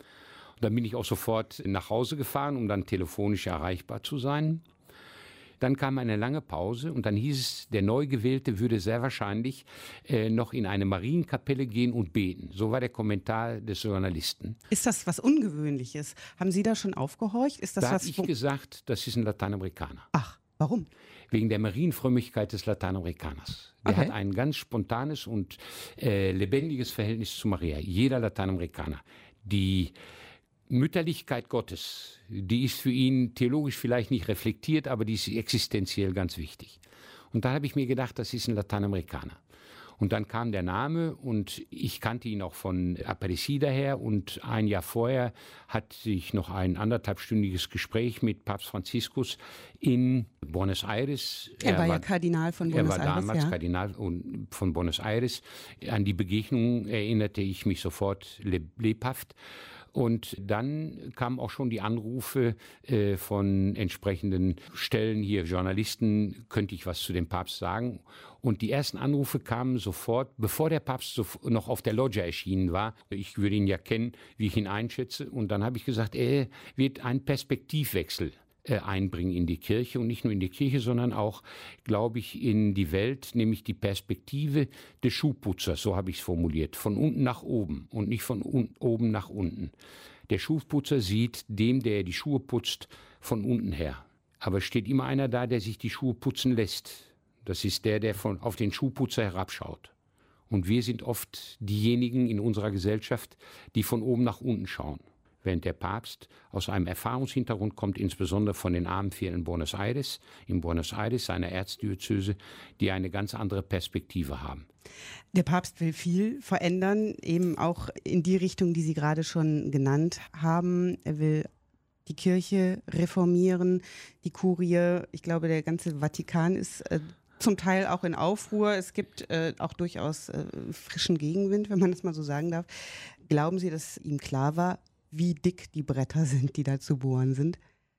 Und dann bin ich auch sofort nach Hause gefahren, um dann telefonisch erreichbar zu sein. Dann kam eine lange Pause und dann hieß es, der Neugewählte würde sehr wahrscheinlich äh, noch in eine Marienkapelle gehen und beten. So war der Kommentar des Journalisten. Ist das was Ungewöhnliches? Haben Sie da schon aufgehorcht? Ist das da was habe ich gesagt, das ist ein Lateinamerikaner. Ach, warum? Wegen der Marienfrömmigkeit des Lateinamerikaners. Der Okay. hat ein ganz spontanes und äh, lebendiges Verhältnis zu Maria. Jeder Lateinamerikaner. Die Mütterlichkeit Gottes, die ist für ihn theologisch vielleicht nicht reflektiert, aber die ist existenziell ganz wichtig. Und da habe ich mir gedacht, das ist ein Lateinamerikaner. Und dann kam der Name und ich kannte ihn auch von Aparecida her und ein Jahr vorher hatte ich noch ein anderthalbstündiges Gespräch mit Papst Franziskus in Buenos Aires. Er, er war ja Kardinal von Buenos Aires. Er war Aires, damals ja. Kardinal von Buenos Aires. An die Begegnung erinnerte ich mich sofort lebhaft. Und dann kamen auch schon die Anrufe äh, von entsprechenden Stellen hier, Journalisten, könnte ich was zu dem Papst sagen? Und die ersten Anrufe kamen sofort, bevor der Papst so noch auf der Loggia erschienen war. Ich würde ihn ja kennen, wie ich ihn einschätze. Und dann habe ich gesagt, er wird einen Perspektivwechsel einbringen in die Kirche und nicht nur in die Kirche, sondern auch, glaube ich, in die Welt, nämlich die Perspektive des Schuhputzers, so habe ich es formuliert, von unten nach oben und nicht von un- oben nach unten. Der Schuhputzer sieht dem, der die Schuhe putzt, von unten her. Aber es steht immer einer da, der sich die Schuhe putzen lässt. Das ist der, der von, auf den Schuhputzer herabschaut. Und wir sind oft diejenigen in unserer Gesellschaft, die von oben nach unten schauen. Während der Papst aus einem Erfahrungshintergrund kommt, insbesondere von den armen Vierteln in Buenos Aires, in Buenos Aires, seiner Erzdiözese, die eine ganz andere Perspektive haben. Der Papst will viel verändern, eben auch in die Richtung, die Sie gerade schon genannt haben. Er will die Kirche reformieren, die Kurie, ich glaube, der ganze Vatikan ist äh, zum Teil auch in Aufruhr. Es gibt äh, auch durchaus äh, frischen Gegenwind, wenn man das mal so sagen darf. Glauben Sie, dass ihm klar war, wie dick die Bretter sind, die da zu bohren sind?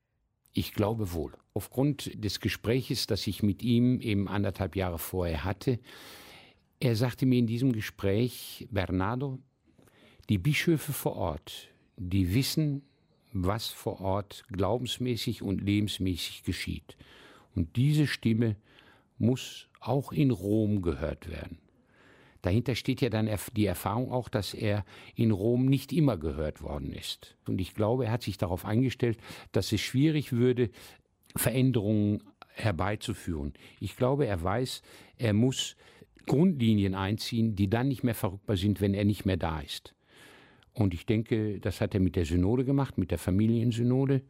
Ich glaube wohl. Aufgrund des Gespräches, das ich mit ihm eben anderthalb Jahre vorher hatte, er sagte mir in diesem Gespräch, Bernardo, die Bischöfe vor Ort, die wissen, was vor Ort glaubensmäßig und lebensmäßig geschieht. Und diese Stimme muss auch in Rom gehört werden. Dahinter steht ja dann die Erfahrung auch, dass er in Rom nicht immer gehört worden ist. Und ich glaube, er hat sich darauf eingestellt, dass es schwierig würde, Veränderungen herbeizuführen. Ich glaube, er weiß, er muss Grundlinien einziehen, die dann nicht mehr verrückbar sind, wenn er nicht mehr da ist. Und ich denke, das hat er mit der Synode gemacht, mit der Familiensynode.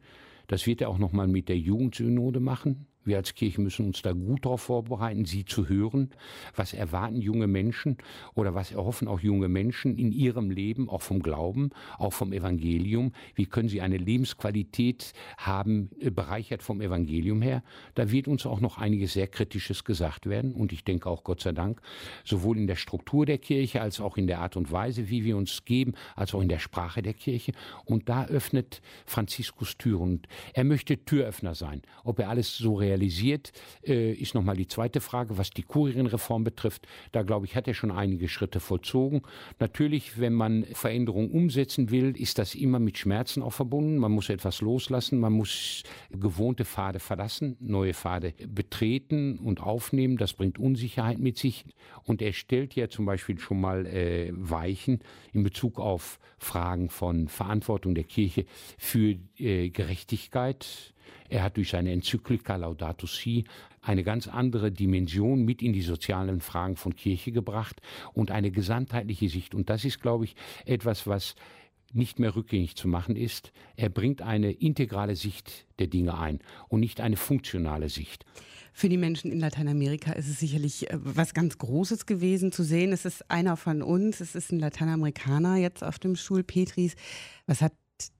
Das wird er auch nochmal mit der Jugendsynode machen. Wir als Kirche müssen uns da gut darauf vorbereiten, sie zu hören. Was erwarten junge Menschen oder was erhoffen auch junge Menschen in ihrem Leben, auch vom Glauben, auch vom Evangelium? Wie können sie eine Lebensqualität haben, bereichert vom Evangelium her? Da wird uns auch noch einiges sehr Kritisches gesagt werden. Und ich denke auch, Gott sei Dank, sowohl in der Struktur der Kirche als auch in der Art und Weise, wie wir uns geben, als auch in der Sprache der Kirche. Und da öffnet Franziskus Türen. Und er möchte Türöffner sein. Ob er alles so realisiert, realisiert, äh, ist nochmal die zweite Frage, was die Kurienreform betrifft. Da, glaube ich, hat er schon einige Schritte vollzogen. Natürlich, wenn man Veränderungen umsetzen will, ist das immer mit Schmerzen auch verbunden. Man muss etwas loslassen, man muss gewohnte Pfade verlassen, neue Pfade betreten und aufnehmen. Das bringt Unsicherheit mit sich. Und er stellt ja zum Beispiel schon mal äh, Weichen in Bezug auf Fragen von Verantwortung der Kirche für äh, Gerechtigkeit. Er hat durch seine Enzyklika Laudato Si eine ganz andere Dimension mit in die sozialen Fragen von Kirche gebracht und eine gesamtheitliche Sicht. Und das ist, glaube ich, etwas, was nicht mehr rückgängig zu machen ist. Er bringt eine integrale Sicht der Dinge ein und nicht eine funktionale Sicht. Für die Menschen in Lateinamerika ist es sicherlich was ganz Großes gewesen zu sehen. Es ist einer von uns, es ist ein Lateinamerikaner jetzt auf dem Stuhl Petris. Was hat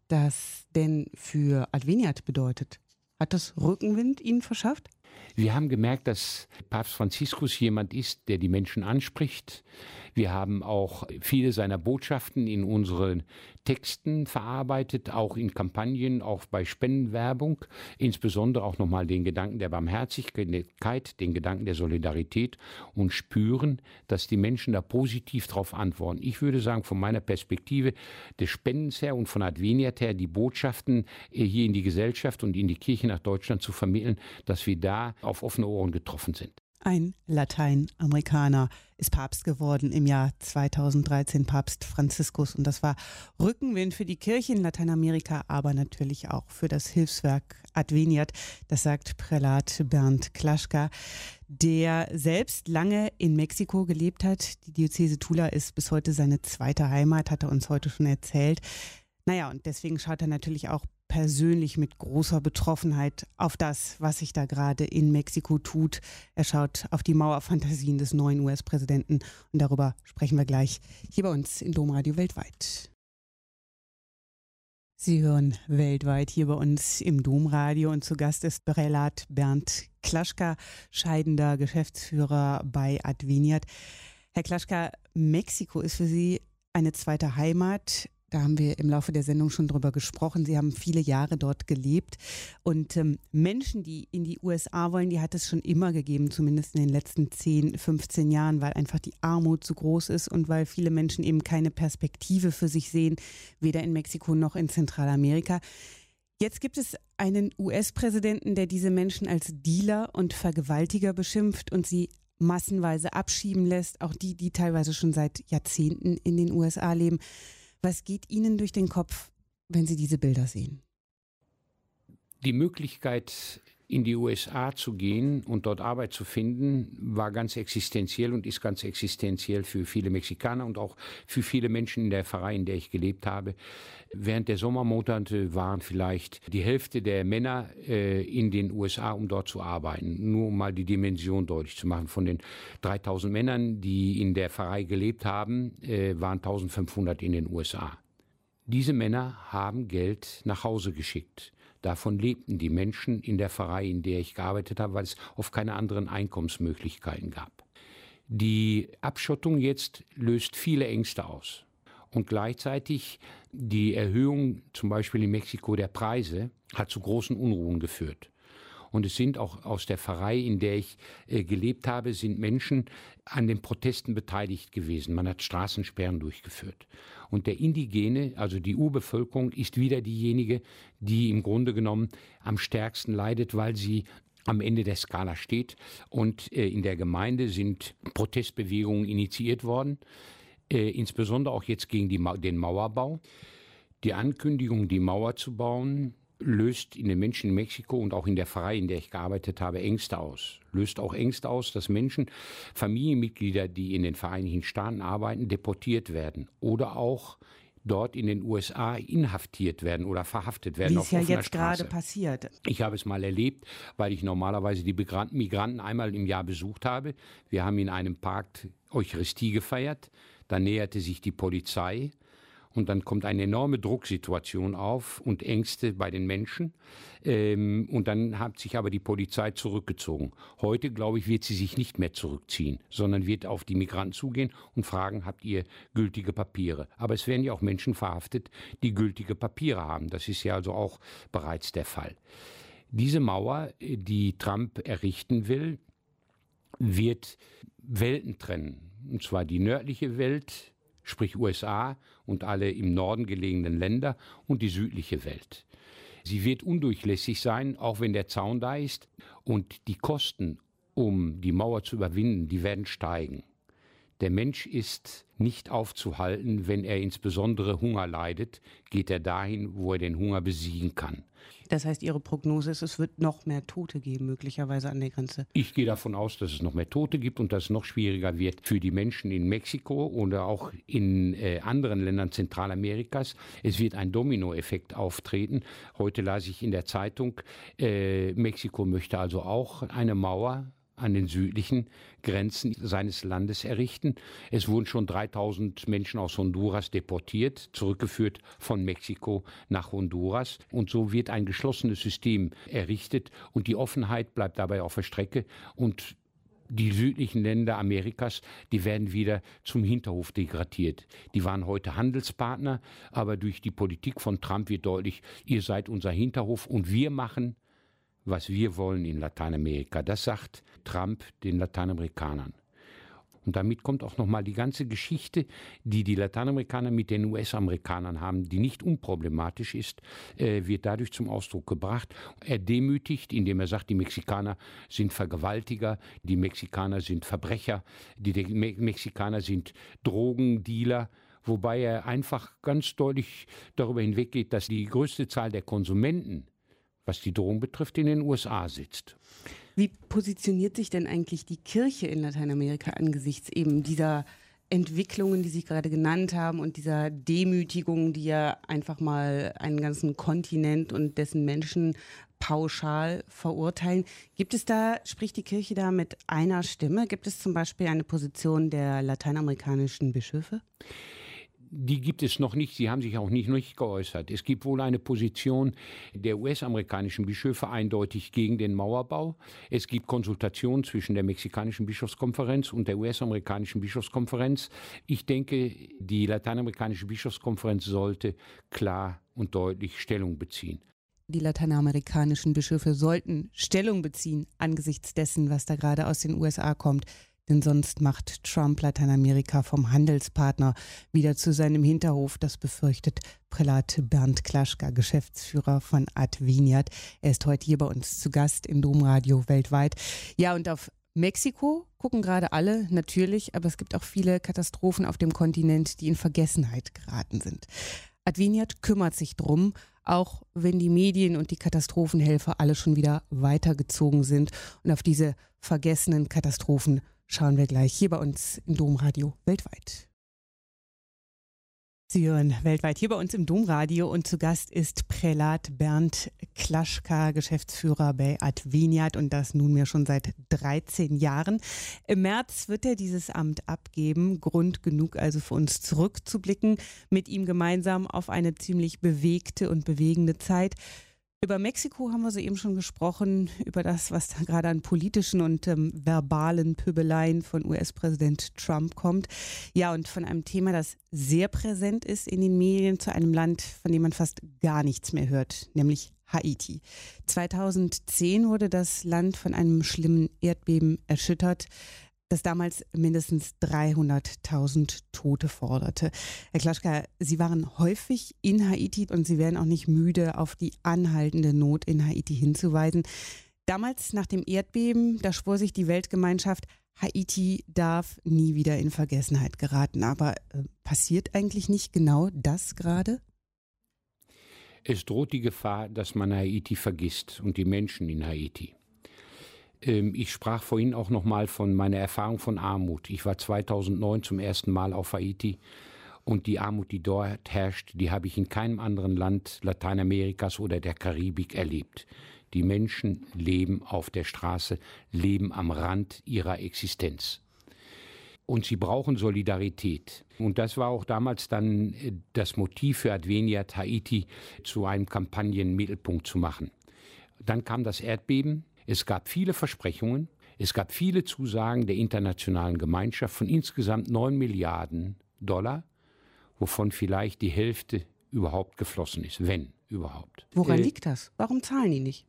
das denn für Adveniat bedeutet? Hat das Rückenwind Ihnen verschafft? Wir haben gemerkt, dass Papst Franziskus jemand ist, der die Menschen anspricht. Wir haben auch viele seiner Botschaften in unseren Texten verarbeitet, auch in Kampagnen, auch bei Spendenwerbung. Insbesondere auch nochmal den Gedanken der Barmherzigkeit, den Gedanken der Solidarität und spüren, dass die Menschen da positiv darauf antworten. Ich würde sagen, von meiner Perspektive des Spendens her und von Adveniat her, die Botschaften hier in die Gesellschaft und in die Kirche nach Deutschland zu vermitteln, dass wir da auf offene Ohren getroffen sind. Ein Lateinamerikaner ist Papst geworden im Jahr zweitausenddreizehn, Papst Franziskus. Und das war Rückenwind für die Kirche in Lateinamerika, aber natürlich auch für das Hilfswerk Adveniat. Das sagt Prälat Bernd Klaschka, der selbst lange in Mexiko gelebt hat. Die Diözese Tula ist bis heute seine zweite Heimat, hat er uns heute schon erzählt. Naja, und deswegen schaut er natürlich auch persönlich mit großer Betroffenheit auf das, was sich da gerade in Mexiko tut. Er schaut auf die Mauerfantasien des neuen U S-Präsidenten und darüber sprechen wir gleich hier bei uns in Domradio Weltweit. Sie hören Weltweit hier bei uns im Domradio und zu Gast ist Prälat Bernd Klaschka, scheidender Geschäftsführer bei Adveniat. Herr Klaschka, Mexiko ist für Sie eine zweite Heimat. Da haben wir im Laufe der Sendung schon drüber gesprochen. Sie haben viele Jahre dort gelebt. Und ähm, Menschen, die in die U S A wollen, die hat es schon immer gegeben, zumindest in den letzten zehn, fünfzehn Jahren, weil einfach die Armut so groß ist und weil viele Menschen eben keine Perspektive für sich sehen, weder in Mexiko noch in Zentralamerika. Jetzt gibt es einen U S-Präsidenten, der diese Menschen als Dealer und Vergewaltiger beschimpft und sie massenweise abschieben lässt, auch die, die teilweise schon seit Jahrzehnten in den U S A leben. Was geht Ihnen durch den Kopf, wenn Sie diese Bilder sehen? Die Möglichkeit, in die U S A zu gehen und dort Arbeit zu finden, war ganz existenziell und ist ganz existenziell für viele Mexikaner und auch für viele Menschen in der Pfarrei, in der ich gelebt habe. Während der Sommermonate waren vielleicht die Hälfte der Männer äh, in den U S A, um dort zu arbeiten. Nur um mal die Dimension deutlich zu machen. Von den dreitausend Männern, die in der Pfarrei gelebt haben, äh, waren eintausendfünfhundert in den U S A. Diese Männer haben Geld nach Hause geschickt. Davon lebten die Menschen in der Pfarrei, in der ich gearbeitet habe, weil es oft keine anderen Einkommensmöglichkeiten gab. Die Abschottung jetzt löst viele Ängste aus. Und gleichzeitig die Erhöhung zum Beispiel in Mexiko der Preise hat zu großen Unruhen geführt. Und es sind auch aus der Pfarrei, in der ich äh, gelebt habe, sind Menschen an den Protesten beteiligt gewesen. Man hat Straßensperren durchgeführt. Und der Indigene, also die Urbevölkerung, ist wieder diejenige, die im Grunde genommen am stärksten leidet, weil sie am Ende der Skala steht. Und äh, in der Gemeinde sind Protestbewegungen initiiert worden, äh, insbesondere auch jetzt gegen die Ma- den Mauerbau. Die Ankündigung, die Mauer zu bauen, löst in den Menschen in Mexiko und auch in der Pfarrei, in der ich gearbeitet habe, Ängste aus. Löst auch Ängste aus, dass Menschen, Familienmitglieder, die in den Vereinigten Staaten arbeiten, deportiert werden. Oder auch dort in den U S A inhaftiert werden oder verhaftet werden. Wie auf es ja offener jetzt Straße. gerade passiert. Ich habe es mal erlebt, weil ich normalerweise die Migranten, Migranten einmal im Jahr besucht habe. Wir haben in einem Park Eucharistie gefeiert. Da näherte sich die Polizei. Und dann kommt eine enorme Drucksituation auf und Ängste bei den Menschen. Ähm, und dann hat sich aber die Polizei zurückgezogen. Heute, glaube ich, wird sie sich nicht mehr zurückziehen, sondern wird auf die Migranten zugehen und fragen, habt ihr gültige Papiere? Aber es werden ja auch Menschen verhaftet, die gültige Papiere haben. Das ist ja also auch bereits der Fall. Diese Mauer, die Trump errichten will, wird Welten trennen. Und zwar die nördliche Welt, sprich U S A und alle im Norden gelegenen Länder und die südliche Welt. Sie wird undurchlässig sein, auch wenn der Zaun da ist. Und die Kosten, um die Mauer zu überwinden, die werden steigen. Der Mensch ist nicht aufzuhalten, wenn er insbesondere Hunger leidet, geht er dahin, wo er den Hunger besiegen kann. Das heißt, Ihre Prognose ist, es wird noch mehr Tote geben, möglicherweise an der Grenze. Ich gehe davon aus, dass es noch mehr Tote gibt und dass es noch schwieriger wird für die Menschen in Mexiko oder auch in äh, anderen Ländern Zentralamerikas. Es wird ein Dominoeffekt auftreten. Heute las ich in der Zeitung, äh, Mexiko möchte also auch eine Mauer an den südlichen Grenzen seines Landes errichten. Es wurden schon dreitausend Menschen aus Honduras deportiert, zurückgeführt von Mexiko nach Honduras. Und so wird ein geschlossenes System errichtet und die Offenheit bleibt dabei auf der Strecke. Und die südlichen Länder Amerikas, die werden wieder zum Hinterhof degradiert. Die waren heute Handelspartner, aber durch die Politik von Trump wird deutlich, ihr seid unser Hinterhof und wir machen, was wir wollen in Lateinamerika. Das sagt Trump den Lateinamerikanern. Und damit kommt auch nochmal die ganze Geschichte, die die Lateinamerikaner mit den U S-Amerikanern haben, die nicht unproblematisch ist, äh, wird dadurch zum Ausdruck gebracht. Er demütigt, indem er sagt, die Mexikaner sind Vergewaltiger, die Mexikaner sind Verbrecher, die Me- Mexikaner sind Drogendealer, wobei er einfach ganz deutlich darüber hinweggeht, dass die größte Zahl der Konsumenten, was die Drohung betrifft, in den U S A sitzt. Wie positioniert sich denn eigentlich die Kirche in Lateinamerika angesichts eben dieser Entwicklungen, die Sie gerade genannt haben und dieser Demütigung, die ja einfach mal einen ganzen Kontinent und dessen Menschen pauschal verurteilen? Gibt es da, spricht die Kirche da mit einer Stimme? Gibt es zum Beispiel eine Position der lateinamerikanischen Bischöfe? Die gibt es noch nicht, sie haben sich auch nicht, nicht geäußert. Es gibt wohl eine Position der U S-amerikanischen Bischöfe eindeutig gegen den Mauerbau. Es gibt Konsultationen zwischen der mexikanischen Bischofskonferenz und der U S-amerikanischen Bischofskonferenz. Ich denke, die lateinamerikanische Bischofskonferenz sollte klar und deutlich Stellung beziehen. Die lateinamerikanischen Bischöfe sollten Stellung beziehen angesichts dessen, was da gerade aus den U S A kommt. Denn sonst macht Trump Lateinamerika vom Handelspartner wieder zu seinem Hinterhof. Das befürchtet Prälat Bernd Klaschka, Geschäftsführer von Adveniat. Er ist heute hier bei uns zu Gast in Domradio weltweit. Ja, und auf Mexiko gucken gerade alle, natürlich, aber es gibt auch viele Katastrophen auf dem Kontinent, die in Vergessenheit geraten sind. Adveniat kümmert sich drum, auch wenn die Medien und die Katastrophenhelfer alle schon wieder weitergezogen sind. Und auf diese vergessenen Katastrophen schauen wir gleich hier bei uns im Domradio weltweit. Sie hören weltweit hier bei uns im Domradio und zu Gast ist Prälat Bernd Klaschka, Geschäftsführer bei Adveniat und das nunmehr schon seit dreizehn Jahren. Im März wird er dieses Amt abgeben, Grund genug also für uns zurückzublicken, mit ihm gemeinsam auf eine ziemlich bewegte und bewegende Zeit. Über Mexiko haben wir soeben schon gesprochen, über das, was da gerade an politischen und ähm, verbalen Pöbeleien von U S-Präsident Trump kommt. Ja, und von einem Thema, das sehr präsent ist in den Medien, zu einem Land, von dem man fast gar nichts mehr hört, nämlich Haiti. zweitausendzehn wurde das Land von einem schlimmen Erdbeben erschüttert, das damals mindestens dreihunderttausend Tote forderte. Herr Klaschka, Sie waren häufig in Haiti und Sie werden auch nicht müde, auf die anhaltende Not in Haiti hinzuweisen. Damals nach dem Erdbeben, da schwor sich die Weltgemeinschaft, Haiti darf nie wieder in Vergessenheit geraten. Aber äh, passiert eigentlich nicht genau das gerade? Es droht die Gefahr, dass man Haiti vergisst und die Menschen in Haiti. Ich sprach vorhin auch noch mal von meiner Erfahrung von Armut. Ich war zweitausendneun zum ersten Mal auf Haiti Und die Armut, die dort herrscht, die habe ich in keinem anderen Land Lateinamerikas oder der Karibik erlebt. Die Menschen leben auf der Straße, leben am Rand ihrer Existenz. Und sie brauchen Solidarität. Und das war auch damals dann das Motiv für Adveniat, Haiti zu einem Kampagnenmittelpunkt zu machen. Dann kam das Erdbeben. Es gab viele Versprechungen. Es gab viele Zusagen der internationalen Gemeinschaft von insgesamt neun Milliarden Dollar, wovon vielleicht die Hälfte überhaupt geflossen ist, wenn überhaupt. Woran äh, liegt das? Warum zahlen die nicht?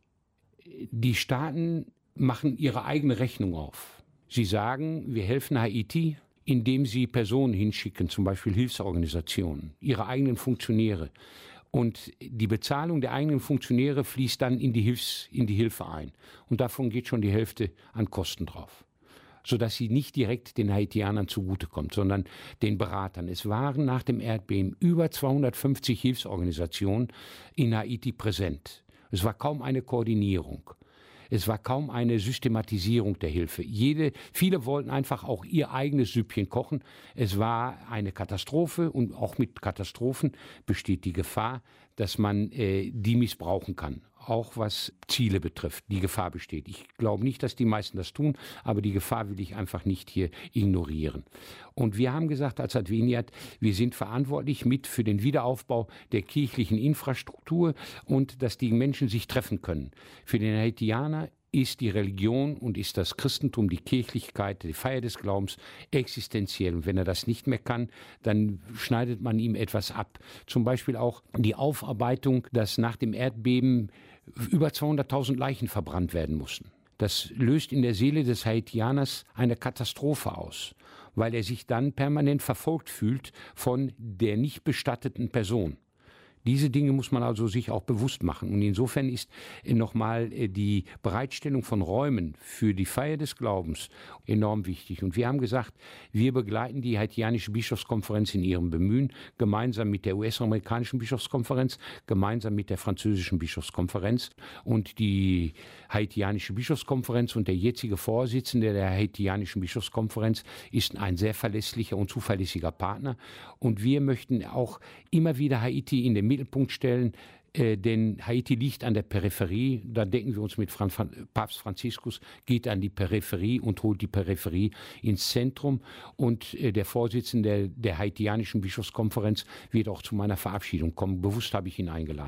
Die Staaten machen ihre eigene Rechnung auf. Sie sagen, wir helfen Haiti, indem sie Personen hinschicken, zum Beispiel Hilfsorganisationen, ihre eigenen Funktionäre. Und die Bezahlung der eigenen Funktionäre fließt dann in die, Hilfs-, in die Hilfe ein. Und davon geht schon die Hälfte an Kosten drauf, sodass sie nicht direkt den Haitianern zugutekommt, sondern den Beratern. Es waren nach dem Erdbeben über zweihundertfünfzig Hilfsorganisationen in Haiti präsent. Es war kaum eine Koordinierung. Es war kaum eine Systematisierung der Hilfe. Jede, viele wollten einfach auch ihr eigenes Süppchen kochen. Es war eine Katastrophe und auch mit Katastrophen besteht die Gefahr, dass man äh, die missbrauchen kann. Auch was Ziele betrifft, die Gefahr besteht. Ich glaube nicht, dass die meisten das tun, aber die Gefahr will ich einfach nicht hier ignorieren. Und wir haben gesagt als Adveniat, wir sind verantwortlich mit für den Wiederaufbau der kirchlichen Infrastruktur und dass die Menschen sich treffen können. Für den Haitianer ist die Religion und ist das Christentum, die Kirchlichkeit, die Feier des Glaubens existenziell. Und wenn er das nicht mehr kann, dann schneidet man ihm etwas ab. Zum Beispiel auch die Aufarbeitung, dass nach dem Erdbeben über zweihunderttausend Leichen verbrannt werden mussten. Das löst in der Seele des Haitianers eine Katastrophe aus, weil er sich dann permanent verfolgt fühlt von der nicht bestatteten Person. Diese Dinge muss man also sich auch bewusst machen. Und insofern ist nochmal die Bereitstellung von Räumen für die Feier des Glaubens enorm wichtig. Und wir haben gesagt, wir begleiten die Haitianische Bischofskonferenz in ihrem Bemühen, gemeinsam mit der U S-amerikanischen Bischofskonferenz, gemeinsam mit der französischen Bischofskonferenz. Und die Haitianische Bischofskonferenz und der jetzige Vorsitzende der Haitianischen Bischofskonferenz ist ein sehr verlässlicher und zuverlässiger Partner. Und wir möchten auch immer wieder Haiti in den Mittelpunkt stellen, äh, denn Haiti liegt an der Peripherie. Da denken wir uns mit Fran- Papst Franziskus, geht an die Peripherie und holt die Peripherie ins Zentrum. Und äh, der Vorsitzende der, der Haitianischen Bischofskonferenz wird auch zu meiner Verabschiedung kommen. Bewusst habe ich ihn eingeladen.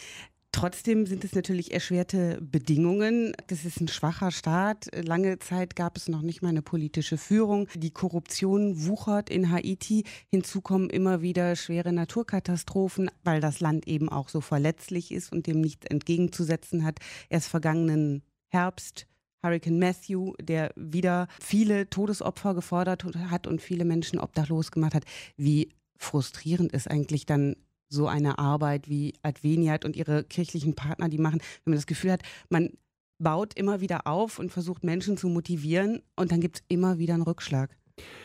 Trotzdem sind es natürlich erschwerte Bedingungen. Das ist ein schwacher Staat. Lange Zeit gab es noch nicht mal eine politische Führung. Die Korruption wuchert in Haiti. Hinzu kommen immer wieder schwere Naturkatastrophen, weil das Land eben auch so verletzlich ist und dem nichts entgegenzusetzen hat. Erst vergangenen Herbst Hurricane Matthew, der wieder viele Todesopfer gefordert hat und viele Menschen obdachlos gemacht hat. Wie frustrierend ist eigentlich dann so eine Arbeit wie Adveniat und ihre kirchlichen Partner, die machen, wenn man das Gefühl hat, man baut immer wieder auf und versucht Menschen zu motivieren und dann gibt es immer wieder einen Rückschlag.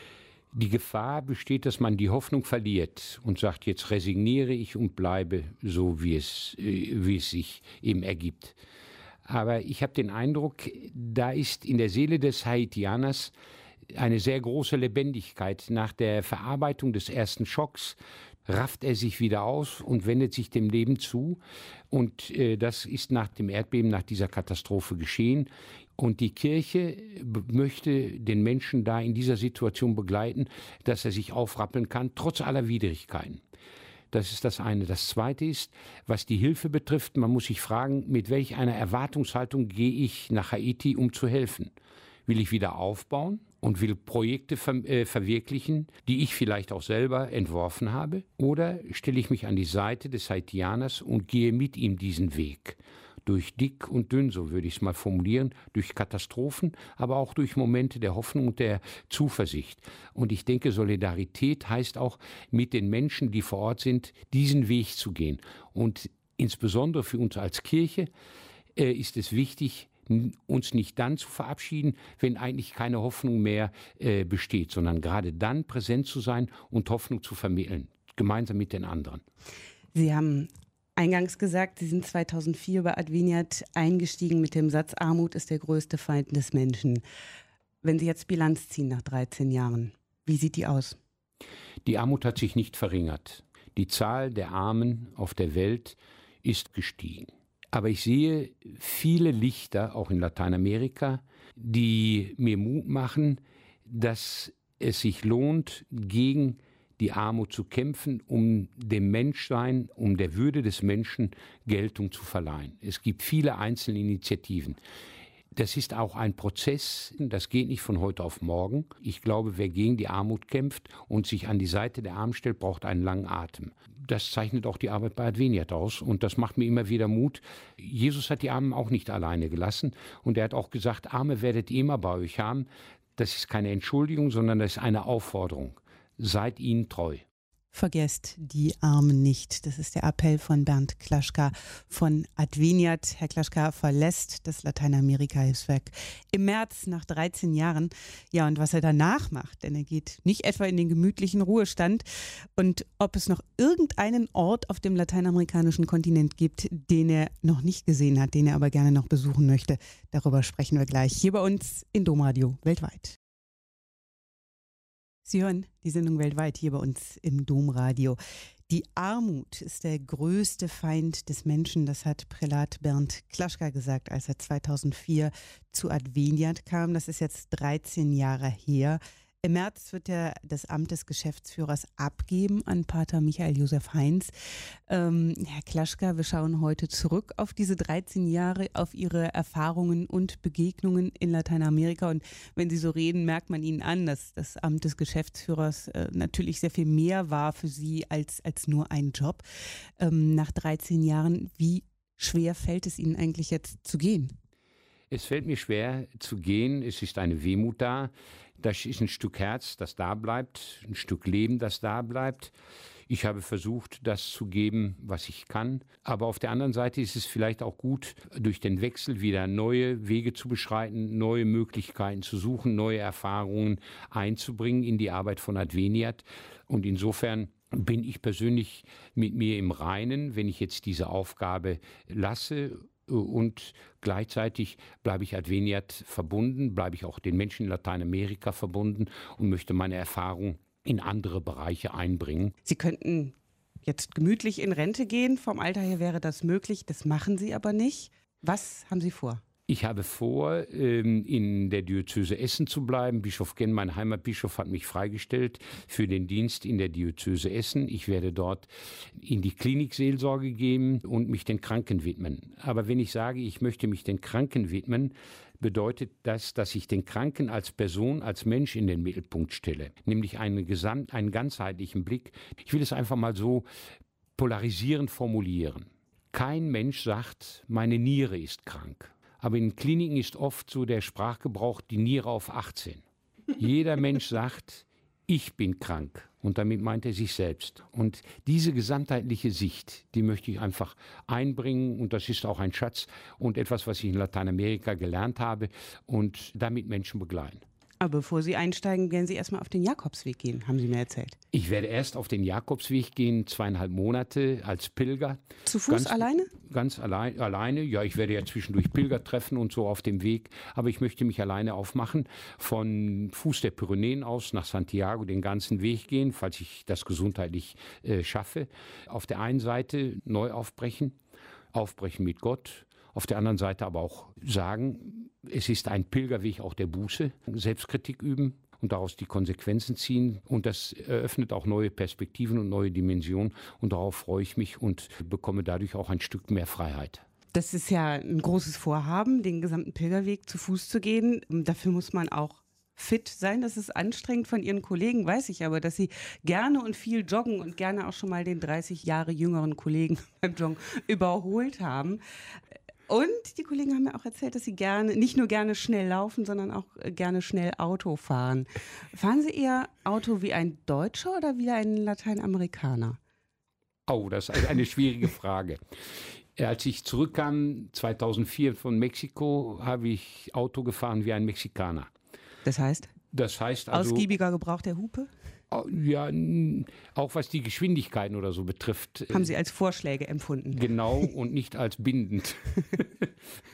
Die Gefahr besteht, dass man die Hoffnung verliert und sagt, jetzt resigniere ich und bleibe so, wie es, wie es sich eben ergibt. Aber ich habe den Eindruck, da ist in der Seele des Haitianers eine sehr große Lebendigkeit. Nach der Verarbeitung des ersten Schocks rafft er sich wieder aus und wendet sich dem Leben zu. Und äh, das ist nach dem Erdbeben, nach dieser Katastrophe geschehen. Und die Kirche b- möchte den Menschen da in dieser Situation begleiten, dass er sich aufrappeln kann, trotz aller Widrigkeiten. Das ist das eine. Das zweite ist, was die Hilfe betrifft, man muss sich fragen, mit welch einer Erwartungshaltung gehe ich nach Haiti, um zu helfen? Will ich wieder aufbauen und will Projekte ver- äh, verwirklichen, die ich vielleicht auch selber entworfen habe? Oder stelle ich mich an die Seite des Haitianers und gehe mit ihm diesen Weg? Durch dick und dünn, so würde ich es mal formulieren, durch Katastrophen, aber auch durch Momente der Hoffnung und der Zuversicht. Und ich denke, Solidarität heißt auch, mit den Menschen, die vor Ort sind, diesen Weg zu gehen. Und insbesondere für uns als Kirche äh, ist es wichtig, uns nicht dann zu verabschieden, wenn eigentlich keine Hoffnung mehr äh, besteht, sondern gerade dann präsent zu sein und Hoffnung zu vermitteln, gemeinsam mit den anderen. Sie haben eingangs gesagt, Sie sind zweitausendvier bei Adveniat eingestiegen mit dem Satz, Armut ist der größte Feind des Menschen. Wenn Sie jetzt Bilanz ziehen nach dreizehn Jahren, wie sieht die aus? Die Armut hat sich nicht verringert. Die Zahl der Armen auf der Welt ist gestiegen. Aber ich sehe viele Lichter, auch in Lateinamerika, die mir Mut machen, dass es sich lohnt, gegen die Armut zu kämpfen, um dem Menschsein, um der Würde des Menschen Geltung zu verleihen. Es gibt viele einzelne Initiativen. Das ist auch ein Prozess, das geht nicht von heute auf morgen. Ich glaube, wer gegen die Armut kämpft und sich an die Seite der Armen stellt, braucht einen langen Atem. Das zeichnet auch die Arbeit bei Adveniat aus und das macht mir immer wieder Mut. Jesus hat die Armen auch nicht alleine gelassen und er hat auch gesagt, Arme werdet ihr immer bei euch haben. Das ist keine Entschuldigung, sondern das ist eine Aufforderung. Seid ihnen treu. Vergesst die Armen nicht. Das ist der Appell von Bernd Klaschka von Adveniat. Herr Klaschka verlässt das Lateinamerika-Hilfswerk im März nach dreizehn Jahren. Ja, und was er danach macht, denn er geht nicht etwa in den gemütlichen Ruhestand. Und ob es noch irgendeinen Ort auf dem lateinamerikanischen Kontinent gibt, den er noch nicht gesehen hat, den er aber gerne noch besuchen möchte, darüber sprechen wir gleich hier bei uns in Domradio weltweit. Sie hören die Sendung weltweit hier bei uns im Domradio. Die Armut ist der größte Feind des Menschen, das hat Prälat Bernd Klaschka gesagt, als er zweitausendvier zu Adveniat kam. Das ist jetzt dreizehn Jahre her. Im März wird er das Amt des Geschäftsführers abgeben an Pater Michael Josef Heinz. Ähm, Herr Klaschka, wir schauen heute zurück auf diese dreizehn Jahre, auf Ihre Erfahrungen und Begegnungen in Lateinamerika. Und wenn Sie so reden, merkt man Ihnen an, dass das Amt des Geschäftsführers äh, natürlich sehr viel mehr war für Sie als, als nur ein Job. Ähm, nach dreizehn Jahren, wie schwer fällt es Ihnen eigentlich jetzt zu gehen? Es fällt mir schwer zu gehen. Es ist eine Wehmut da. Das ist ein Stück Herz, das da bleibt, ein Stück Leben, das da bleibt. Ich habe versucht, das zu geben, was ich kann. Aber auf der anderen Seite ist es vielleicht auch gut, durch den Wechsel wieder neue Wege zu beschreiten, neue Möglichkeiten zu suchen, neue Erfahrungen einzubringen in die Arbeit von Adveniat. Und insofern bin ich persönlich mit mir im Reinen, wenn ich jetzt diese Aufgabe lasse. Und gleichzeitig bleibe ich Adveniat verbunden, bleibe ich auch den Menschen in Lateinamerika verbunden und möchte meine Erfahrung in andere Bereiche einbringen. Sie könnten jetzt gemütlich in Rente gehen, vom Alter her wäre das möglich, das machen Sie aber nicht. Was haben Sie vor? Ich habe vor, in der Diözese Essen zu bleiben. Bischof Genn, mein Heimatbischof, hat mich freigestellt für den Dienst in der Diözese Essen. Ich werde dort in die Klinikseelsorge gehen und mich den Kranken widmen. Aber wenn ich sage, ich möchte mich den Kranken widmen, bedeutet das, dass ich den Kranken als Person, als Mensch in den Mittelpunkt stelle. Nämlich einen, gesamt, einen ganzheitlichen Blick. Ich will es einfach mal so polarisierend formulieren. Kein Mensch sagt, meine Niere ist krank. Aber in Kliniken ist oft so der Sprachgebrauch, die Niere auf achtzehn. Jeder Mensch sagt, ich bin krank. Und damit meint er sich selbst. Und diese gesamtheitliche Sicht, die möchte ich einfach einbringen. Und das ist auch ein Schatz und etwas, was ich in Lateinamerika gelernt habe und damit Menschen begleiten. Aber bevor Sie einsteigen, werden Sie erstmal auf den Jakobsweg gehen, haben Sie mir erzählt. Ich werde erst auf den Jakobsweg gehen, zweieinhalb Monate als Pilger. Zu Fuß ganz, alleine? Ganz allein, alleine. Ja, ich werde ja zwischendurch Pilger treffen und so auf dem Weg. Aber ich möchte mich alleine aufmachen, von Fuß der Pyrenäen aus nach Santiago den ganzen Weg gehen, falls ich das gesundheitlich äh, schaffe. Auf der einen Seite neu aufbrechen, aufbrechen mit Gott. Auf der anderen Seite aber auch sagen, es ist ein Pilgerweg auch der Buße, Selbstkritik üben und daraus die Konsequenzen ziehen. Und das eröffnet auch neue Perspektiven und neue Dimensionen. Und darauf freue ich mich und bekomme dadurch auch ein Stück mehr Freiheit. Das ist ja ein großes Vorhaben, den gesamten Pilgerweg zu Fuß zu gehen. Dafür muss man auch fit sein. Das ist anstrengend von Ihren Kollegen, weiß ich aber, dass Sie gerne und viel joggen und gerne auch schon mal den dreißig Jahre jüngeren Kollegen beim Joggen überholt haben. Und die Kollegen haben mir auch erzählt, dass Sie gerne, nicht nur gerne schnell laufen, sondern auch gerne schnell Auto fahren. Fahren Sie eher Auto wie ein Deutscher oder wie ein Lateinamerikaner? Oh, das ist eine schwierige Frage. Als ich zurückkam, zweitausendvier von Mexiko, habe ich Auto gefahren wie ein Mexikaner. Das heißt? Das heißt also... Ausgiebiger Gebrauch der Hupe? Ja, auch was die Geschwindigkeiten oder so betrifft. Haben Sie als Vorschläge empfunden? Genau, und nicht als bindend.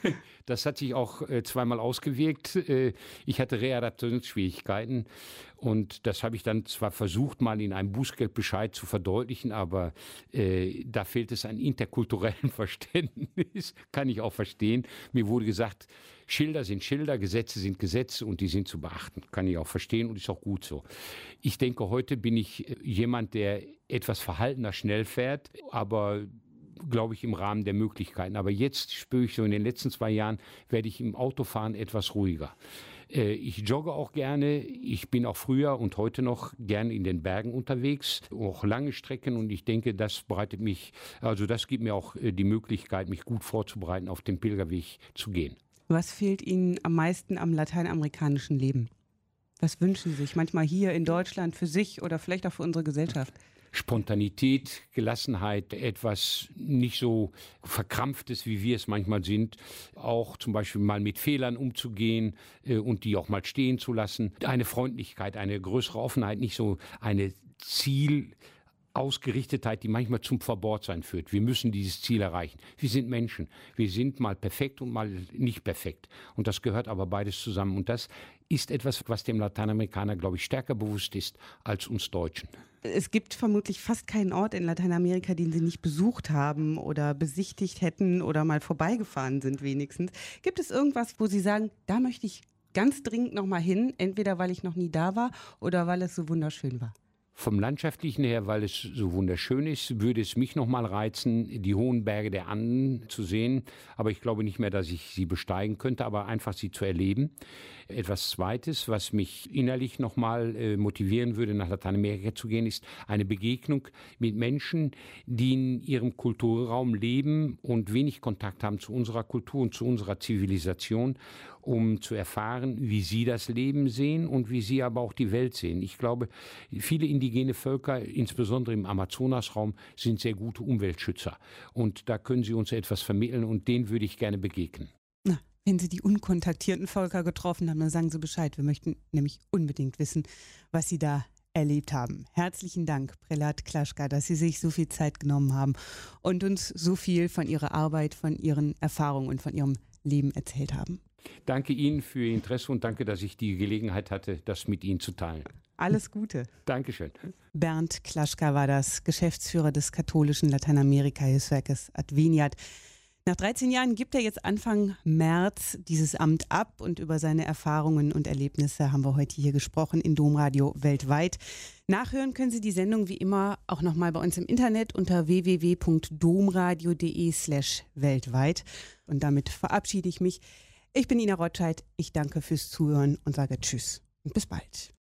das hat sich auch äh, zweimal ausgewirkt. Äh, ich hatte Readaptionsschwierigkeiten und das habe ich dann zwar versucht, mal in einem Bußgeldbescheid zu verdeutlichen, aber äh, da fehlt es an interkulturellem Verständnis, kann ich auch verstehen. Mir wurde gesagt, Schilder sind Schilder, Gesetze sind Gesetze und die sind zu beachten. Kann ich auch verstehen und ist auch gut so. Ich denke, heute bin ich jemand, der etwas verhaltener schnell fährt, aber glaube ich im Rahmen der Möglichkeiten. Aber jetzt spüre ich so, in den letzten zwei Jahren werde ich im Autofahren etwas ruhiger. Ich jogge auch gerne. Ich bin auch früher und heute noch gerne in den Bergen unterwegs, auch lange Strecken. Und ich denke, das bereitet mich, also das gibt mir auch die Möglichkeit, mich gut vorzubereiten, auf den Pilgerweg zu gehen. Was fehlt Ihnen am meisten am lateinamerikanischen Leben? Was wünschen Sie sich manchmal hier in Deutschland für sich oder vielleicht auch für unsere Gesellschaft? Spontanität, Gelassenheit, etwas nicht so Verkrampftes, wie wir es manchmal sind. Auch zum Beispiel mal mit Fehlern umzugehen äh, und die auch mal stehen zu lassen. Eine Freundlichkeit, eine größere Offenheit, nicht so eine Ziel. Ausgerichtetheit, die manchmal zum Verbohrtsein führt. Wir müssen dieses Ziel erreichen. Wir sind Menschen. Wir sind mal perfekt und mal nicht perfekt. Und das gehört aber beides zusammen. Und das ist etwas, was dem Lateinamerikaner, glaube ich, stärker bewusst ist als uns Deutschen. Es gibt vermutlich fast keinen Ort in Lateinamerika, den Sie nicht besucht haben oder besichtigt hätten oder mal vorbeigefahren sind wenigstens. Gibt es irgendwas, wo Sie sagen, da möchte ich ganz dringend noch mal hin, entweder weil ich noch nie da war oder weil es so wunderschön war? Vom Landschaftlichen her, weil es so wunderschön ist, würde es mich noch mal reizen, die hohen Berge der Anden zu sehen. Aber ich glaube nicht mehr, dass ich sie besteigen könnte, aber einfach sie zu erleben. Etwas Zweites, was mich innerlich noch mal äh, motivieren würde, nach Lateinamerika zu gehen, ist eine Begegnung mit Menschen, die in ihrem Kulturraum leben und wenig Kontakt haben zu unserer Kultur und zu unserer Zivilisation, um zu erfahren, wie sie das Leben sehen und wie sie aber auch die Welt sehen. Ich glaube, viele indigene Völker, insbesondere im Amazonasraum, sind sehr gute Umweltschützer. Und da können sie uns etwas vermitteln und denen würde ich gerne begegnen. Na, wenn Sie die unkontaktierten Völker getroffen haben, dann sagen Sie Bescheid. Wir möchten nämlich unbedingt wissen, was Sie da erlebt haben. Herzlichen Dank, Prelat Klaschka, dass Sie sich so viel Zeit genommen haben und uns so viel von Ihrer Arbeit, von Ihren Erfahrungen und von Ihrem Leben erzählt haben. Danke Ihnen für Ihr Interesse und danke, dass ich die Gelegenheit hatte, das mit Ihnen zu teilen. Alles Gute. Dankeschön. Bernd Klaschka war das, Geschäftsführer des katholischen Lateinamerika-Hilfswerkes Adveniat. Nach dreizehn Jahren gibt er jetzt Anfang März dieses Amt ab und über seine Erfahrungen und Erlebnisse haben wir heute hier gesprochen in Domradio weltweit. Nachhören können Sie die Sendung wie immer auch nochmal bei uns im Internet unter w w w punkt domradio punkt de slash weltweit. Und damit verabschiede ich mich. Ich bin Ina Rotscheid. Ich danke fürs Zuhören und sage Tschüss und bis bald.